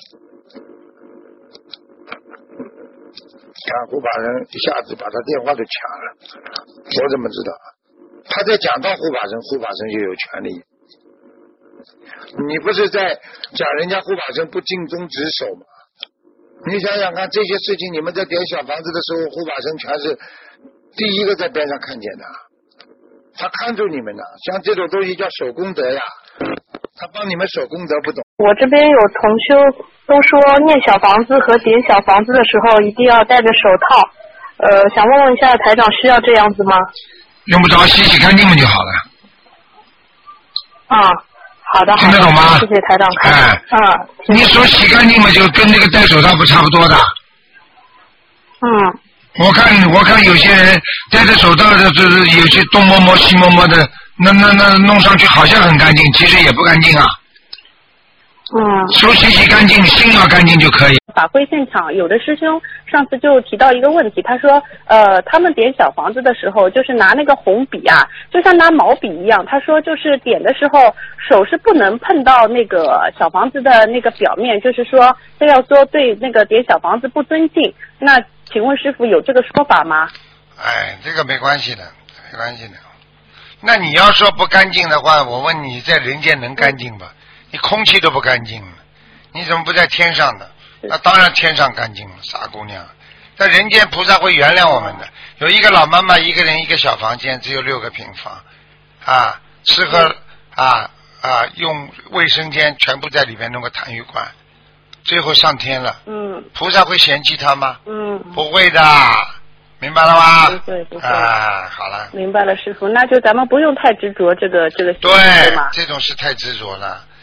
看护法人一下子把他电话都卡了，我怎么知道？他在讲到护法神，护法神就有权利。你不是在讲人家护法神不尽忠职守吗？你想想看，这些事情你们在点小房子的时候，护法神全是第一个在边上看见的，他看住你们的。像这种东西叫守功德呀，他帮你们守功德，不懂。 我这边有同修都说念小房子和点小房子的时候一定要戴着手套，呃，想问问一下台长需要这样子吗？ 用不着，洗洗干净嘛就好了。 啊，好的，好的， 听得懂吗？ 谢谢台长看。 哎， 啊， 你手洗干净嘛，就跟那个戴手套不差不多的。 嗯。 我看，我看有些人戴着手套的，就是有些东摸摸西摸摸的，那那那弄上去好像很干净，其实也不干净啊。 嗯。 手洗洗干净，心要干净就可以。 法会现场有的师兄上次就提到一个问题，他说呃他们点小房子的时候就是拿那个红笔啊，就像拿毛笔一样，他说就是点的时候手是不能碰到那个小房子的那个表面，就是说这要说对那个点小房子不尊敬。那请问师父有这个说法吗？ 哎，这个没关系的，没关系的。那你要说不干净的话，我问你在人间能干净吧？你空气都不干净，你怎么不在天上的？那当然天上干净了，傻姑娘。在人间菩萨会原谅我们的。有一个老妈妈，一个人一个小房间，只有六个平方，啊，吃喝啊啊，用卫生间全部在里面弄个痰盂罐，最后上天了。 嗯。 菩萨会嫌弃他吗？ 嗯。 不会的，明白了吗？ 不会不会。 啊，好了。 明白了，师傅，那就咱们不用太执着这个这个行为对嘛。 这种是太执着了。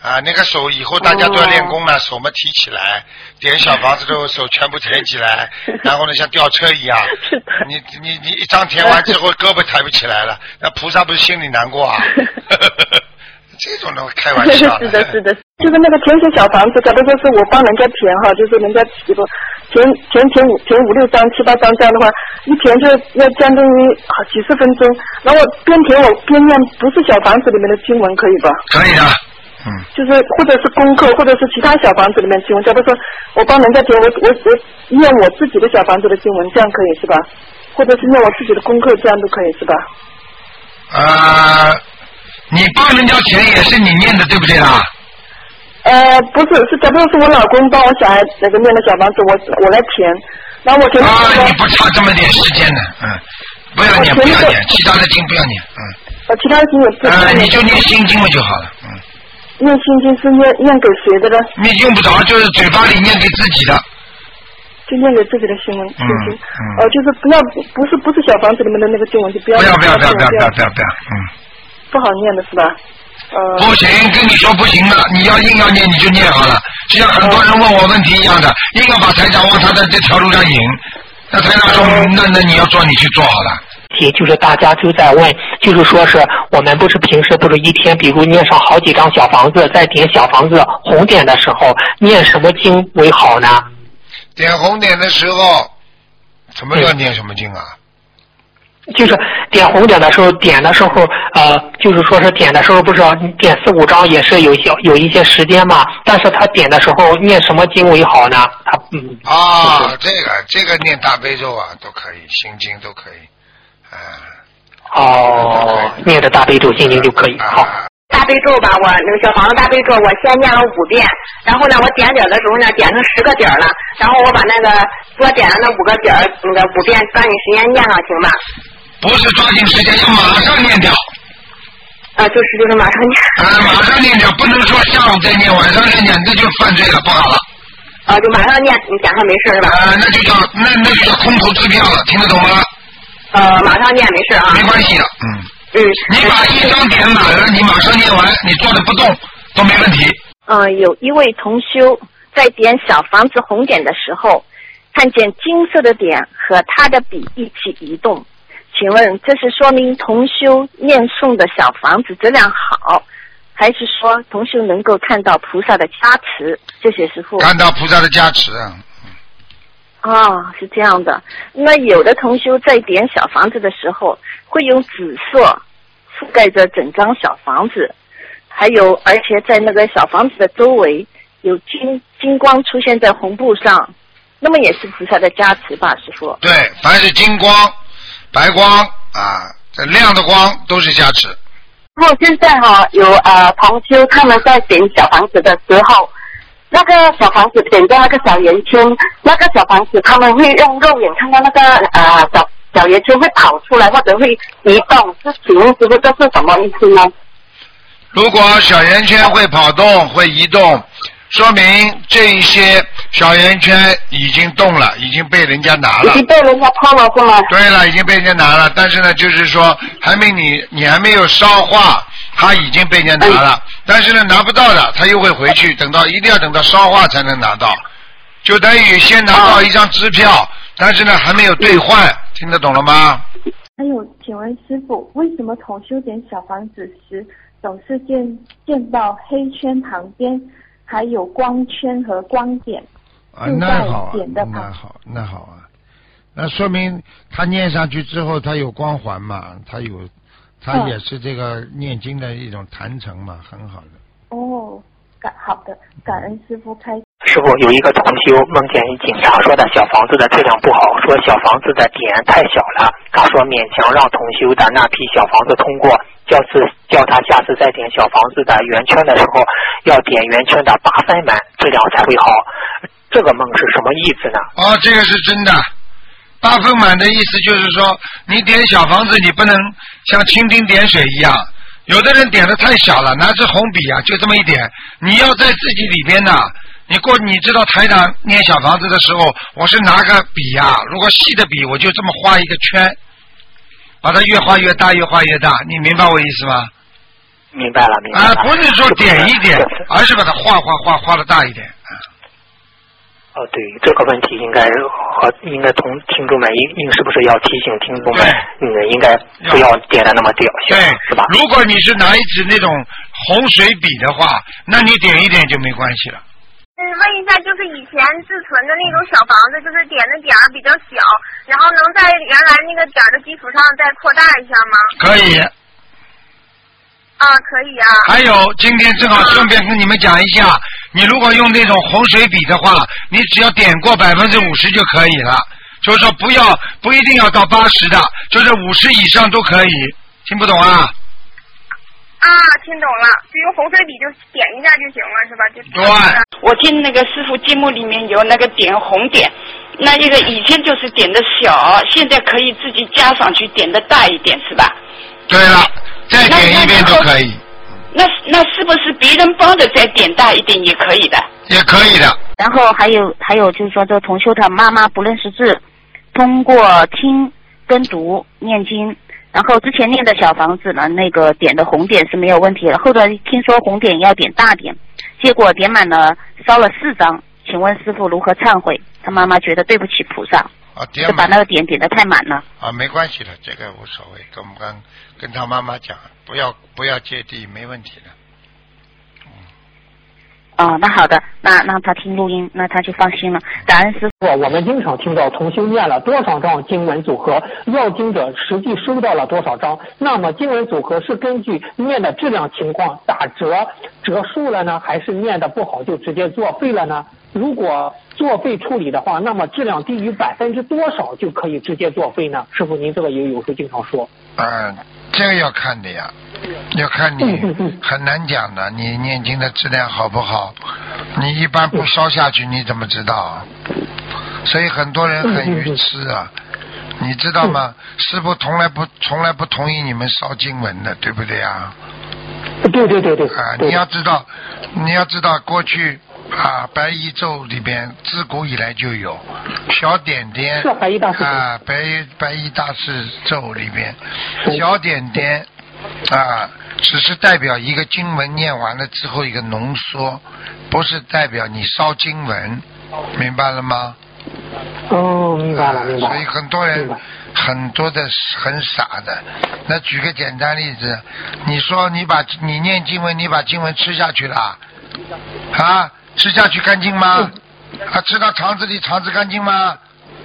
啊，那个手以后大家都要练功了，手嘛提起来，点小房子的手全部抬起来，然后呢像吊车一样，你你你一张填完之后胳膊抬不起来了，那菩萨不是心里难过啊？这种能开玩笑？ 是的，是的，就是那个填写小房子，假如说是我帮人家填哈，就是人家提个填填填五填五六张七八张这样的话，一填就要将近于好几十分钟，然后边填我边念不是小房子里面的经文，可以吧？ 可以的。嗯， 就是或者是功课，或者是其他小房子里面经文，假如说我帮人家填，我我我念我自己的小房子的经文，这样可以是吧？或者是念我自己的功课，这样都可以是吧？ 呃，你帮人家填也是你念的，对不对啦？ 呃，不是，是假如是我老公帮我小孩那个念的小房子，我我来填，然后我填。 啊，你不差这么点时间呢，嗯，不要念，不要念，其他的经不要念，嗯。 呃，其他的经也不。 呃，你就念心经嘛就好了，嗯。 念心经是念念给谁的呢？ 你用不着，就是嘴巴里念给自己的。 就念给自己的心文心经，嗯，哦、呃，就是不要不是不是小房子里面的那个经文就不要。 不要不要不要不要不要不要不要，嗯。 不好念的是吧？呃。 不行，跟你说不行的，你要硬要念你就念好了，就像很多人问我问题一样的，硬要把台长往他的这条路上引，那台长说、嗯、那那你要做你去做好了。 就是大家就在问，就是说是我们不是平时不是一天，比如念上好几张小房子，在点小房子红点的时候，念什么经为好呢？ 点红点的时候，什么叫念什么经啊？ 就是点红点的时候，点的时候，呃，就是说是点的时候，不是点四五张也是有些有一些时间嘛，但是他点的时候念什么经为好呢？他嗯。 啊，这个这个念大悲咒啊，都可以，心经都可以。 哦，念的大悲咒心经就可以。好， 大悲咒吧，我那个小房子大悲咒，我先念了五遍，然后呢，我点点的时候呢，点成十个点了，然后我把那个多点的那五个点那个五遍抓紧时间念上，行吧？ 不是抓紧时间，要马上念掉。 啊，就是就是马上念。 啊，马上念掉，不能说下午再念，晚上再念，那就犯罪了，不好了。 啊，就马上念，你点上没事是吧？ 啊，那就叫那那就叫空头支票了，听得懂吗？ 呃，马上念没事啊。 没关系的，嗯。 嗯。 你把一张点满了，你马上念完，你坐着不动都没问题。 嗯、呃，有一位同修在点小房子红点的时候，看见金色的点和他的笔一起移动，请问这是说明同修念诵的小房子质量好，还是说同修能够看到菩萨的加持？谢谢师父。 看到菩萨的加持啊。 哦，是这样的。那有的同修在点小房子的时候，会用紫色覆盖着整张小房子，还有而且在那个小房子的周围有金金光出现在红布上，那么也是菩萨的加持吧，师父？ 对，凡是金光、白光啊，这亮的光都是加持。 然后现在哈、哦、有呃同修他们在点小房子的时候。那个小房子点在那个小圆圈，那个小房子他们会用肉眼看到那个呃小小圆圈会跑出来或者会移动，是请问师父这是什么意思呢？ 如果小圆圈会跑动会移动，说明这一些小圆圈已经动了，已经被人家拿了。 已经被人家偷了是吗？ 对了，已经被人家拿了，但是呢，就是说还没你你还没有烧化，它已经被人家拿了。嗯，但是呢，拿不到的，他又会回去，等到一定要等到烧化才能拿到，就等于先拿到一张支票，哦，但是呢还没有兑换，听得懂了吗？ 还有，请问师父，为什么同修点小房子时总是见见到黑圈旁边还有光圈和光点？ 啊，那好啊，那好，那好啊，那说明他念上去之后，他有光环嘛，他有。他也是这个念经的一种坛城嘛，很好的。 哦，感好的，感恩师父开。 师父，有一个同修梦见警察说的小房子的质量不好，说小房子的点太小了，他说勉强让同修的那批小房子通过，叫次叫他下次再点小房子的圆圈的时候，要点圆圈的八分满，质量才会好。这个梦是什么意思呢？ 哦，这个是真的。八分满的意思就是说，你点小房子，你不能像蜻蜓点水一样。有的人点的太小了，拿支红笔啊，就这么一点。你要在自己里边呢，你过你知道台长念小房子的时候，我是拿个笔啊，如果细的笔，我就这么画一个圈，把它越画越大，越画越大。你明白我意思吗？ 明白了，明白了。 啊，不是说点一点，而是把它画画画画的大一点。 哦，对，这个问题应该和应该同听众们应应是不是要提醒听众们，嗯，应该不要点的那么掉， 对， 是吧？ 如果你是拿一支那种红水笔的话，那你点一点就没关系了。 嗯，问一下，就是以前自存的那种小房子，就是点的点儿比较小，然后能在原来那个点儿的基础上再扩大一下吗？ 可以。 啊，可以啊。 还有，今天正好顺便跟你们讲一下，你如果用那种红水笔的话，你只要点过百分之五十就可以了，就是说不要不一定要到八十的，就是五十以上都可以。听不懂啊？ 啊，听懂了，就用红水笔就点一下就行了，是吧？就对。 我听那个师傅节目里面有那个点红点，那一个以前就是点的小，现在可以自己加上去点的大一点，是吧？ 对了，再点一遍都可以。 那那是不是别人帮的再点大一点也可以的？ 也可以的。 然后还有还有就是说，这个同修他妈妈不认识字，通过听跟读念经，然后之前念的小房子呢，那个点的红点是没有问题的，后来听说红点要点大点，结果点满了烧了四张，请问师父如何忏悔？他妈妈觉得对不起菩萨， 啊，点就把那个点点得太满了。 啊，没关系的，这个无所谓，跟我们跟跟他妈妈讲，不要不要芥蒂，没问题的。 哦，那好的，那让他听录音，那他就放心了。感恩师傅。我们经常听到同修念了多少张经文组合，要经者实际收到了多少张，那么经文组合是根据念的质量情况打折折数了呢，还是念的不好就直接作废了呢？如果作废处理的话，那么质量低于百分之多少就可以直接作废呢？师傅您这个也有时候经常说。 嗯，这个要看的呀，要看你很难讲的，你念经的质量好不好？你一般不烧下去，你怎么知道？所以很多人很愚痴啊，你知道吗？师父从来不从来不同意你们烧经文的，对不对啊？ 对对对对。 啊，你要知道，你要知道过去。啊，白衣咒里边自古以来就有小点点， 是白衣大士啊，白白衣大士咒里边小点点啊，只是代表一个经文念完了之后一个浓缩，不是代表你烧经文，明白了吗？ 哦，明白了，明白了。 所以很多人很多的很傻的。那举个简单例子，你说你把你念经文，你把经文吃下去了啊？吃下去干净吗？啊，吃到肠子里，肠子干净吗？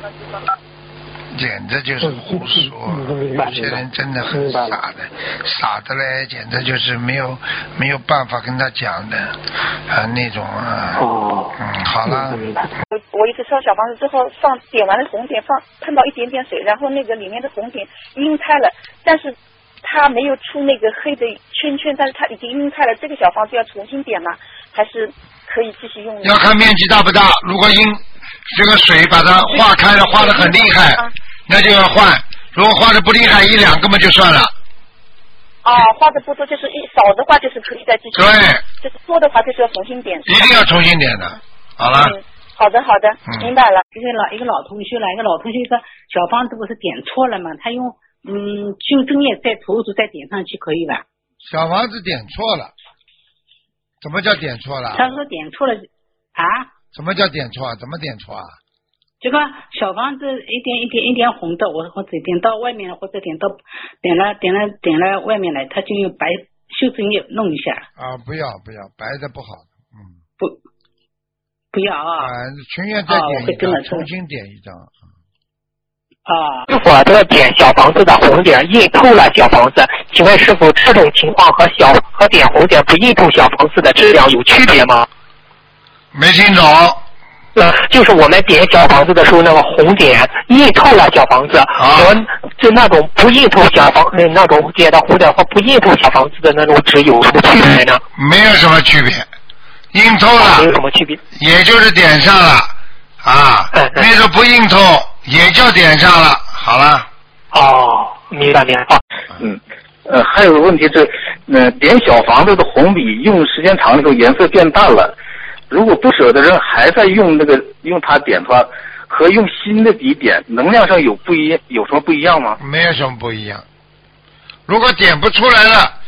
简直就是胡说！有些人真的很傻的，傻的嘞，简直就是没有没有办法跟他讲的啊那种啊。 哦。 嗯，好了。 我我一次烧小房子之后放点完了红点，放碰到一点点水，然后那个里面的红点晕开了，但是它没有出那个黑的圈圈，但是它已经晕开了。这个小房子要重新点吗？还是？可以继续用。 要看面积大不大，如果因这个水把它化开了，化得很厉害，那就要换；如果化得不厉害，一两根本就算了。 哦，化的不多，就是一少的话，就是可以再继续。 对。 就是多的话，就是要重新点。 一定要重新点的。好了。 嗯，好的好的， 嗯、 明白了。 一个老一个老同学来，一个老同学说小房子不是点错了吗？他用嗯修正液再涂涂再点上去可以吧？ 小房子点错了。怎么叫点错了？ 他说点错了啊？ 什么叫点错？怎么点错啊？ 这个小房子一点一点一点红的，我或者点到外面，或者点到点了点了点了外面来，他就用白修正液弄一下。 啊，不要不要，白的不好。嗯。 不，不要啊。 啊，情愿再点一张，重新点一张。 啊， 师傅，这个点小房子的红点印透了小房子，请问师傅，这种情况和小和点红点不印透小房子的质量有区别吗？ 没听懂。 呃，就是我们点小房子的时候，那个红点印透了小房子，和就那种不印透小房那那种点的红点和不印透小房子的那种纸有什么区别呢？ 没有什么区别，印透了、啊、 没有什么区别， 也就是点上了啊，嗯、那个不印透。也就点上了，好了。 哦，明白明白。 嗯，呃，还有个问题是，呃，点小房子的红笔用时间长了之后颜色变淡了，如果不舍得扔，还在用那个用它点它，和用新的笔点，能量上有不一有什么不一样吗？ 没有什么不一样。如果点不出来了，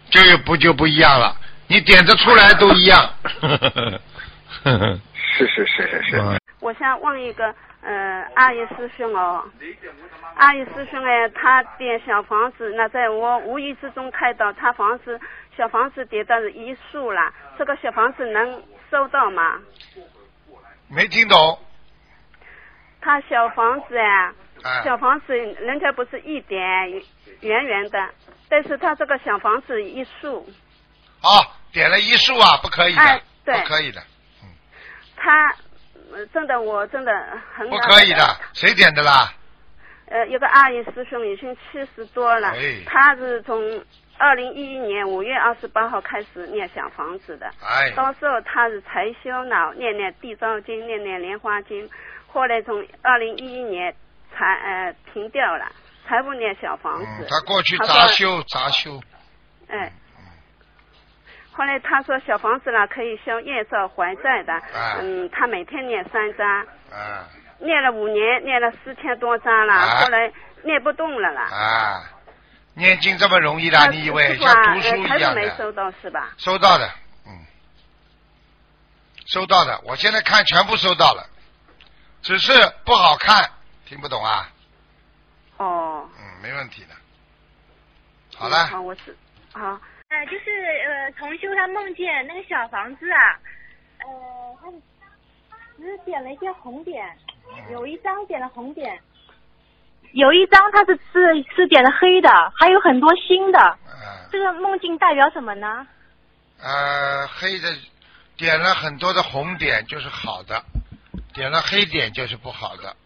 就不就不一样了。你点得出来都一样。 是是是是是。 我想问一个呃阿姨师兄哦，阿姨师兄哎，他点小房子，那在我无意之中看到他房子小房子点到一束了，这个小房子能收到吗？ 没听懂。 他小房子啊， 哎、 小房子人家不是一点圆圆的，但是他这个小房子一束。 哦，点了一束啊，不可以的， 哎、对不可以的。 嗯、他真的，我真的很不可以的，谁点的啦？ 呃，一个阿姨师兄已经七十多了， 哎、 他是从二零一一年五月二十八号开始念小房子的， 哎， 到时候他是才修脑，念念地藏经，念念莲花经，后来从二零一一年才呃停掉了，才不念小房子。 嗯、他过去杂修杂修。 哎。后来他说小房子呢可以消业障还债的， 啊、 嗯，他每天念三张， 啊、 念了五年，念了四千多张了， 啊、 后来念不动了啦。 啊，念经这么容易的？你以为像读书一样的？ 没收到是吧？ 收到的，嗯，收到的，我现在看全部收到了，只是不好看，听不懂啊？ 哦。 嗯，没问题的。好了。 好，我是好。 呃，就是呃，同修他梦见那个小房子啊，呃，他只点了一些红点，有一张点了红点，有一张他是是是点的黑的，还有很多新的。 嗯、 这个梦境代表什么呢？ 呃，黑的点了很多的红点就是好的，点了黑点就是不好的。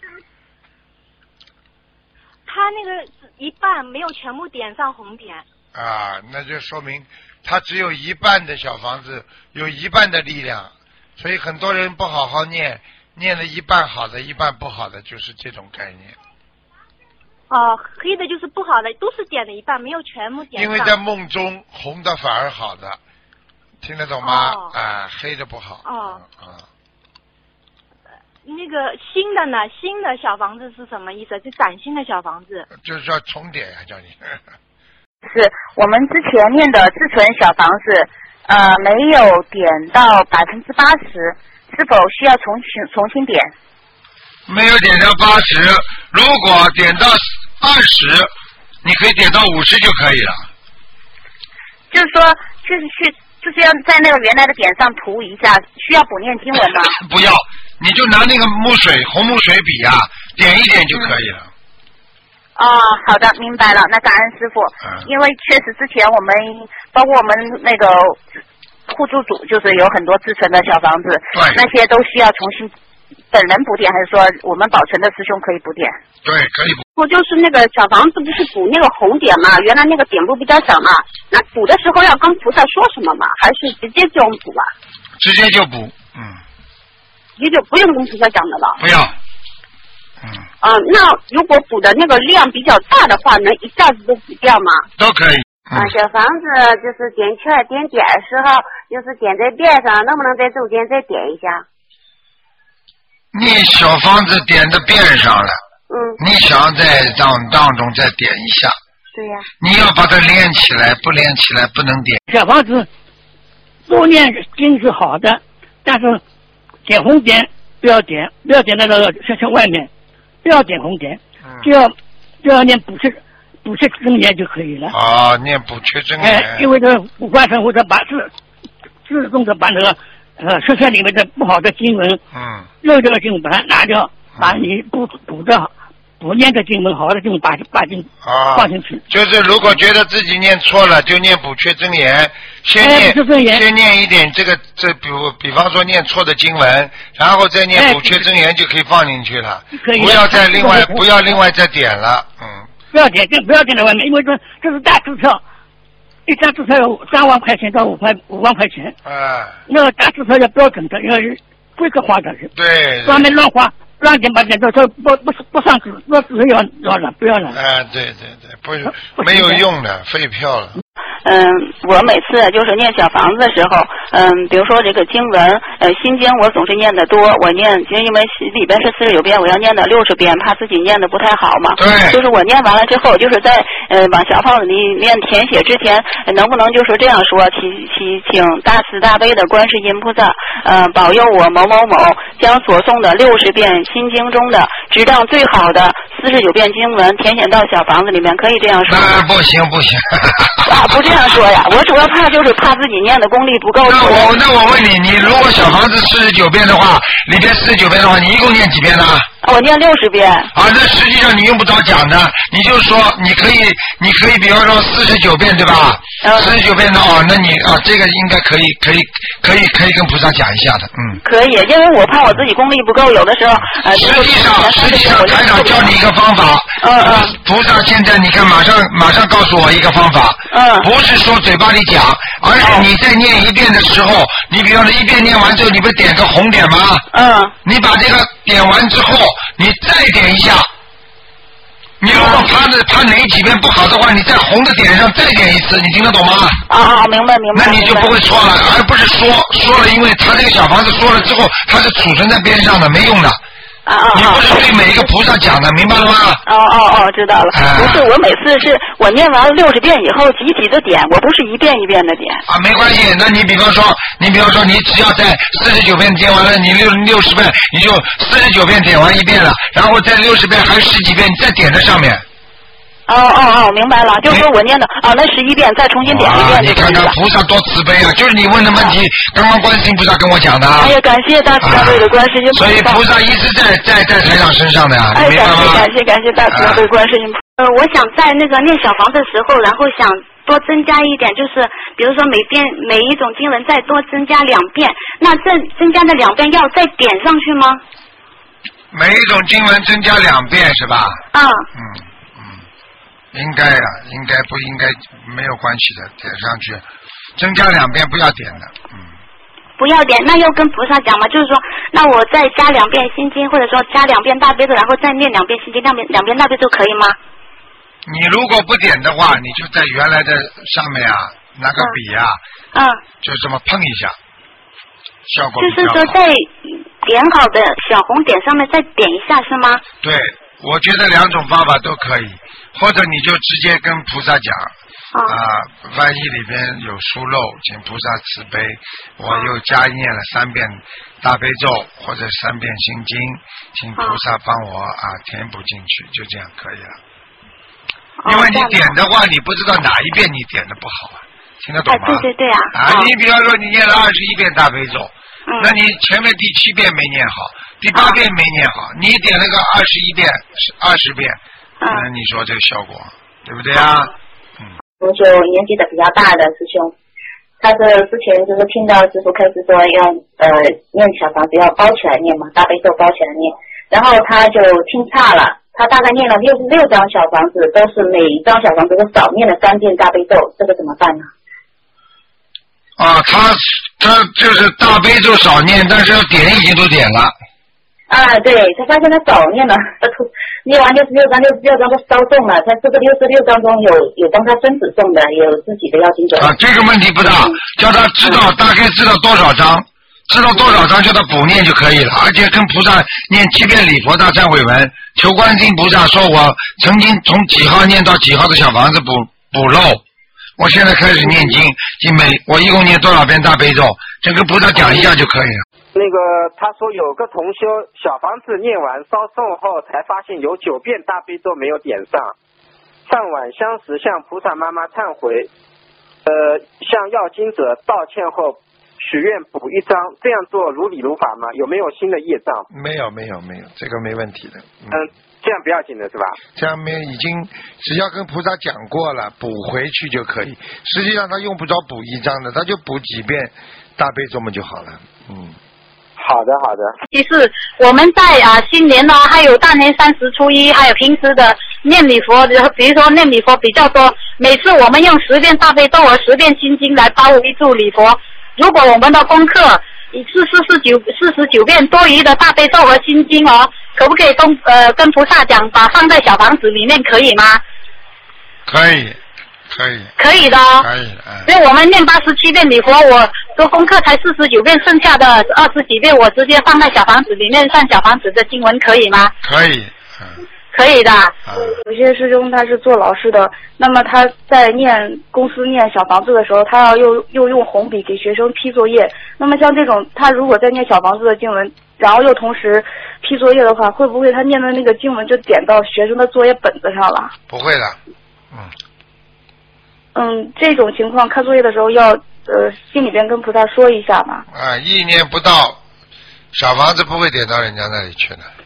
他那个一半没有全部点上红点。 啊，那就说明他只有一半的小房子，有一半的力量，所以很多人不好好念，念了一半好的，一半不好的，就是这种概念。 哦，黑的就是不好的，都是点了一半，没有全部点上。 因为在梦中红的反而好的，听得懂吗？ 哦、 啊，黑的不好。 哦。 啊。 那个新的呢？新的小房子是什么意思？就崭新的小房子。 就是叫重点呀、啊，叫你。 是我们之前念的自存小房子，呃，没有点到百分之八十，是否需要重新重新点？ 没有点到八十，如果点到二十，你可以点到五十就可以了。 就是说，就是去，就是要在那个原来的点上涂一下，需要补念经文吗？ 不要，你就拿那个木水红木水笔啊，点一点就可以了。嗯哦，好的，明白了。那感恩师傅， 嗯、 因为确实之前我们包括我们那个互助组，就是有很多自存的小房子，那些都需要重新本人补点，还是说我们保存的师兄可以补点？ 对，可以补。 我就是那个小房子不是补那个红点嘛，原来那个点部比较小嘛，那补的时候要跟菩萨说什么嘛，还是直接就补啊？ 直接就补，嗯。 直接就不用跟菩萨讲的了。 不要。嗯， 啊、呃，那如果补的那个量比较大的话，能一下子都补掉吗？ 都可以。 嗯、啊，小房子就是点圈点点的时候，就是点在边上，能不能在中间再点一下？ 你小房子点在边上了， 嗯， 你想在当当中再点一下。 对呀、啊。 你要把它连起来，不连起来不能点。 小房子多念经是好的，但是点红点不要点，不要点那个像像外面。不要点红点，就要就要念补缺补缺真言就可以了。 啊，念补缺真言。 哎，因为这五观神或者把自自动的把那个呃圣经里面的不好的经文， 嗯， 漏掉的经文把它拿掉，把你补补的不念的经文好的经文把把经放进去。 就是如果觉得自己念错了，就念补缺真言，先念、 哎、 先念一点这个这比如比方说念错的经文，然后再念补缺真言就可以放进去了， 可以不要再另外不要另外再点了，嗯。 不要点，不要点在外面，因为这这是大支票，一张支票有三万块钱到五块五万块钱。 哎。 那个大支票要标准的，要规格化的。 对。 专门乱花。乱点把点都说不不不上纸，那纸要要了，不要了。 哎、呃，对对对，不没有用的，废票了。 嗯，我每次就是念小房子的时候，嗯，比如说这个经文，呃，心经我总是念的多，我念，因为里边是四十九遍，我要念到六十遍，怕自己念的不太好嘛。 对。 就是我念完了之后，就是在呃往小房子里面填写之前，能不能就是这样说，祈祈请大慈大悲的观世音菩萨，呃，保佑我某某某将所诵的六十遍心经中的质量最好的四十九遍经文填写到小房子里面，可以这样说吗？ 那不行不行。 啊，不这样说呀，我主要怕就是怕自己念的功力不够。 那我那我问你，你如果小房子四十九遍的话，里边四十九遍的话，你一共念几遍呢？ 我念六十遍。 啊，那实际上你用不着讲的，你就说你可以，你可以，比方说四十九遍对吧？四十九遍的哦，那你啊，这个应该可以，可以，可以，可以跟菩萨讲一下的，嗯。 可以，因为我怕我自己功力不够，有的时候呃。 实际上，实际上台长教你一个方法。 嗯嗯。 菩萨现在你看，马上马上告诉我一个方法。 嗯。 不是说嘴巴里讲，而是你在念一遍的时候，你比方说一遍念完之后，你不是点个红点吗？ 嗯。 你把这个点完之后，你再点一下。你如果怕的怕哪几遍不好的话，你在红的点上再点一次，你听得懂吗？ 啊啊，明白明白。 那你就不会错了，而不是说说了，因为他这个小房子说了之后，它是储存在边上的，没用的。 啊啊！ 你不是对每一个菩萨讲的，明白了吗？ 哦哦哦，知道了。不是，我每次是我念完六十遍以后集体的点，我不是一遍一遍的点。 啊，没关系。那你比方说，你比方说，你只要在四十九遍点完了，你六六十遍，你就四十九遍点完一遍了，然后在六十遍还有十几遍，你再点在上面。 哦哦哦，明白了，就是说我念的啊，那十一遍再重新点一遍。 你看看菩萨多慈悲啊！就是你问的问题，刚刚观世音菩萨跟我讲的。 哎呀，感谢大慈大悲的观世音菩萨。 所以菩萨一直在在在台长身上的呀， 哎， 明白吗？ 感谢感谢感谢大慈大悲观世音菩萨。 呃，我想在那个念小房子的时候，然后想多增加一点，就是比如说每遍每一种经文再多增加两遍，那这增加的两遍要再点上去吗？ 每一种经文增加两遍是吧？ 啊。 嗯。应该啊，应该不应该没有关系的，点上去，增加两遍不要点的，嗯。 不要点，那要跟菩萨讲吗？就是说，那我再加两遍心经，或者说加两遍大悲咒，然后再念两遍心经，两遍两遍大悲咒可以吗？ 你如果不点的话，你就在原来的上面啊，拿个笔啊， 嗯， 就这么碰一下，效果就是说在点好的小红点上面再点一下是吗？ 对，我觉得两种方法都可以。或者你就直接跟菩萨讲啊，万一里边有疏漏，请菩萨慈悲，我又加念了三遍大悲咒或者三遍心经，请菩萨帮我啊填补进去，就这样可以了。因为你点的话，你不知道哪一遍你点的不好啊，听得懂吗？ 对对对啊！ 啊，你比方说你念了二十一遍大悲咒，那你前面第七遍没念好，第八遍没念好，你点了个二十一遍、二十遍。那你说这个效果对不对啊？ 嗯。同修年纪的比较大的师兄，他是之前就是听到师傅开始说要呃念小房子要包起来念嘛，大悲咒包起来念，然后他就听差了，他大概念了六十六张小房子，都是每一张小房子都少念了三遍大悲咒，这个怎么办呢？ 啊，他他就是大悲咒少念，但是要点已经都点了。 啊，对，他发现他早念了，他念完六十六张，六十六张都烧中了。他这个六十六张中有有帮他孙子送的，有自己的要经者。 啊，这个问题不大，叫他知道、嗯、大概知道多少张，知道多少张叫他补念就可以了。而且跟菩萨念七遍礼佛大忏悔文，求观世音菩萨说我曾经从几号念到几号的小房子补补漏，我现在开始念经，每我一共念多少遍大悲咒，这跟菩萨讲一下就可以了。 那个他说有个同修小房子念完烧送后才发现有九遍大悲咒没有点上，上晚香时向菩萨妈妈忏悔，呃向要经者道歉后许愿补一张，这样做如理如法吗？有没有新的业障？ 没有没有没有，这个没问题的。 嗯，呃、这样不要紧的是吧？ 这样没已经只要跟菩萨讲过了，补回去就可以。实际上他用不着补一张的，他就补几遍大悲咒嘛就好了。嗯。 好的好的。 其实我们在啊新年呢，还有大年三十初一，还有平时的念礼佛，比如说念礼佛比较多，每次我们用十遍大悲咒和十遍心经来包围住礼佛。如果我们的功课是四十九四十九遍多余的大悲咒和心经哦，可不可以跟呃跟菩萨讲，把放在小房子里面可以吗？ 可以， 可以。 可以的。 可以，嗯。 所以我们念八十七遍礼佛，我做功课才四十九遍，剩下的二十几遍我直接放在小房子里面，上小房子的经文可以吗？ 可以。嗯。 可以的。 有些师兄他是做老师的，那么他在念公司念小房子的时候，他要又又用红笔给学生批作业。那么像这种，他如果在念小房子的经文，然后又同时批作业的话，会不会他念的那个经文就点到学生的作业本子上了？ 不会的，嗯。 嗯，这种情况看作业的时候要呃心里边跟菩萨说一下嘛。 啊，意念不到，小房子不会点到人家那里去的。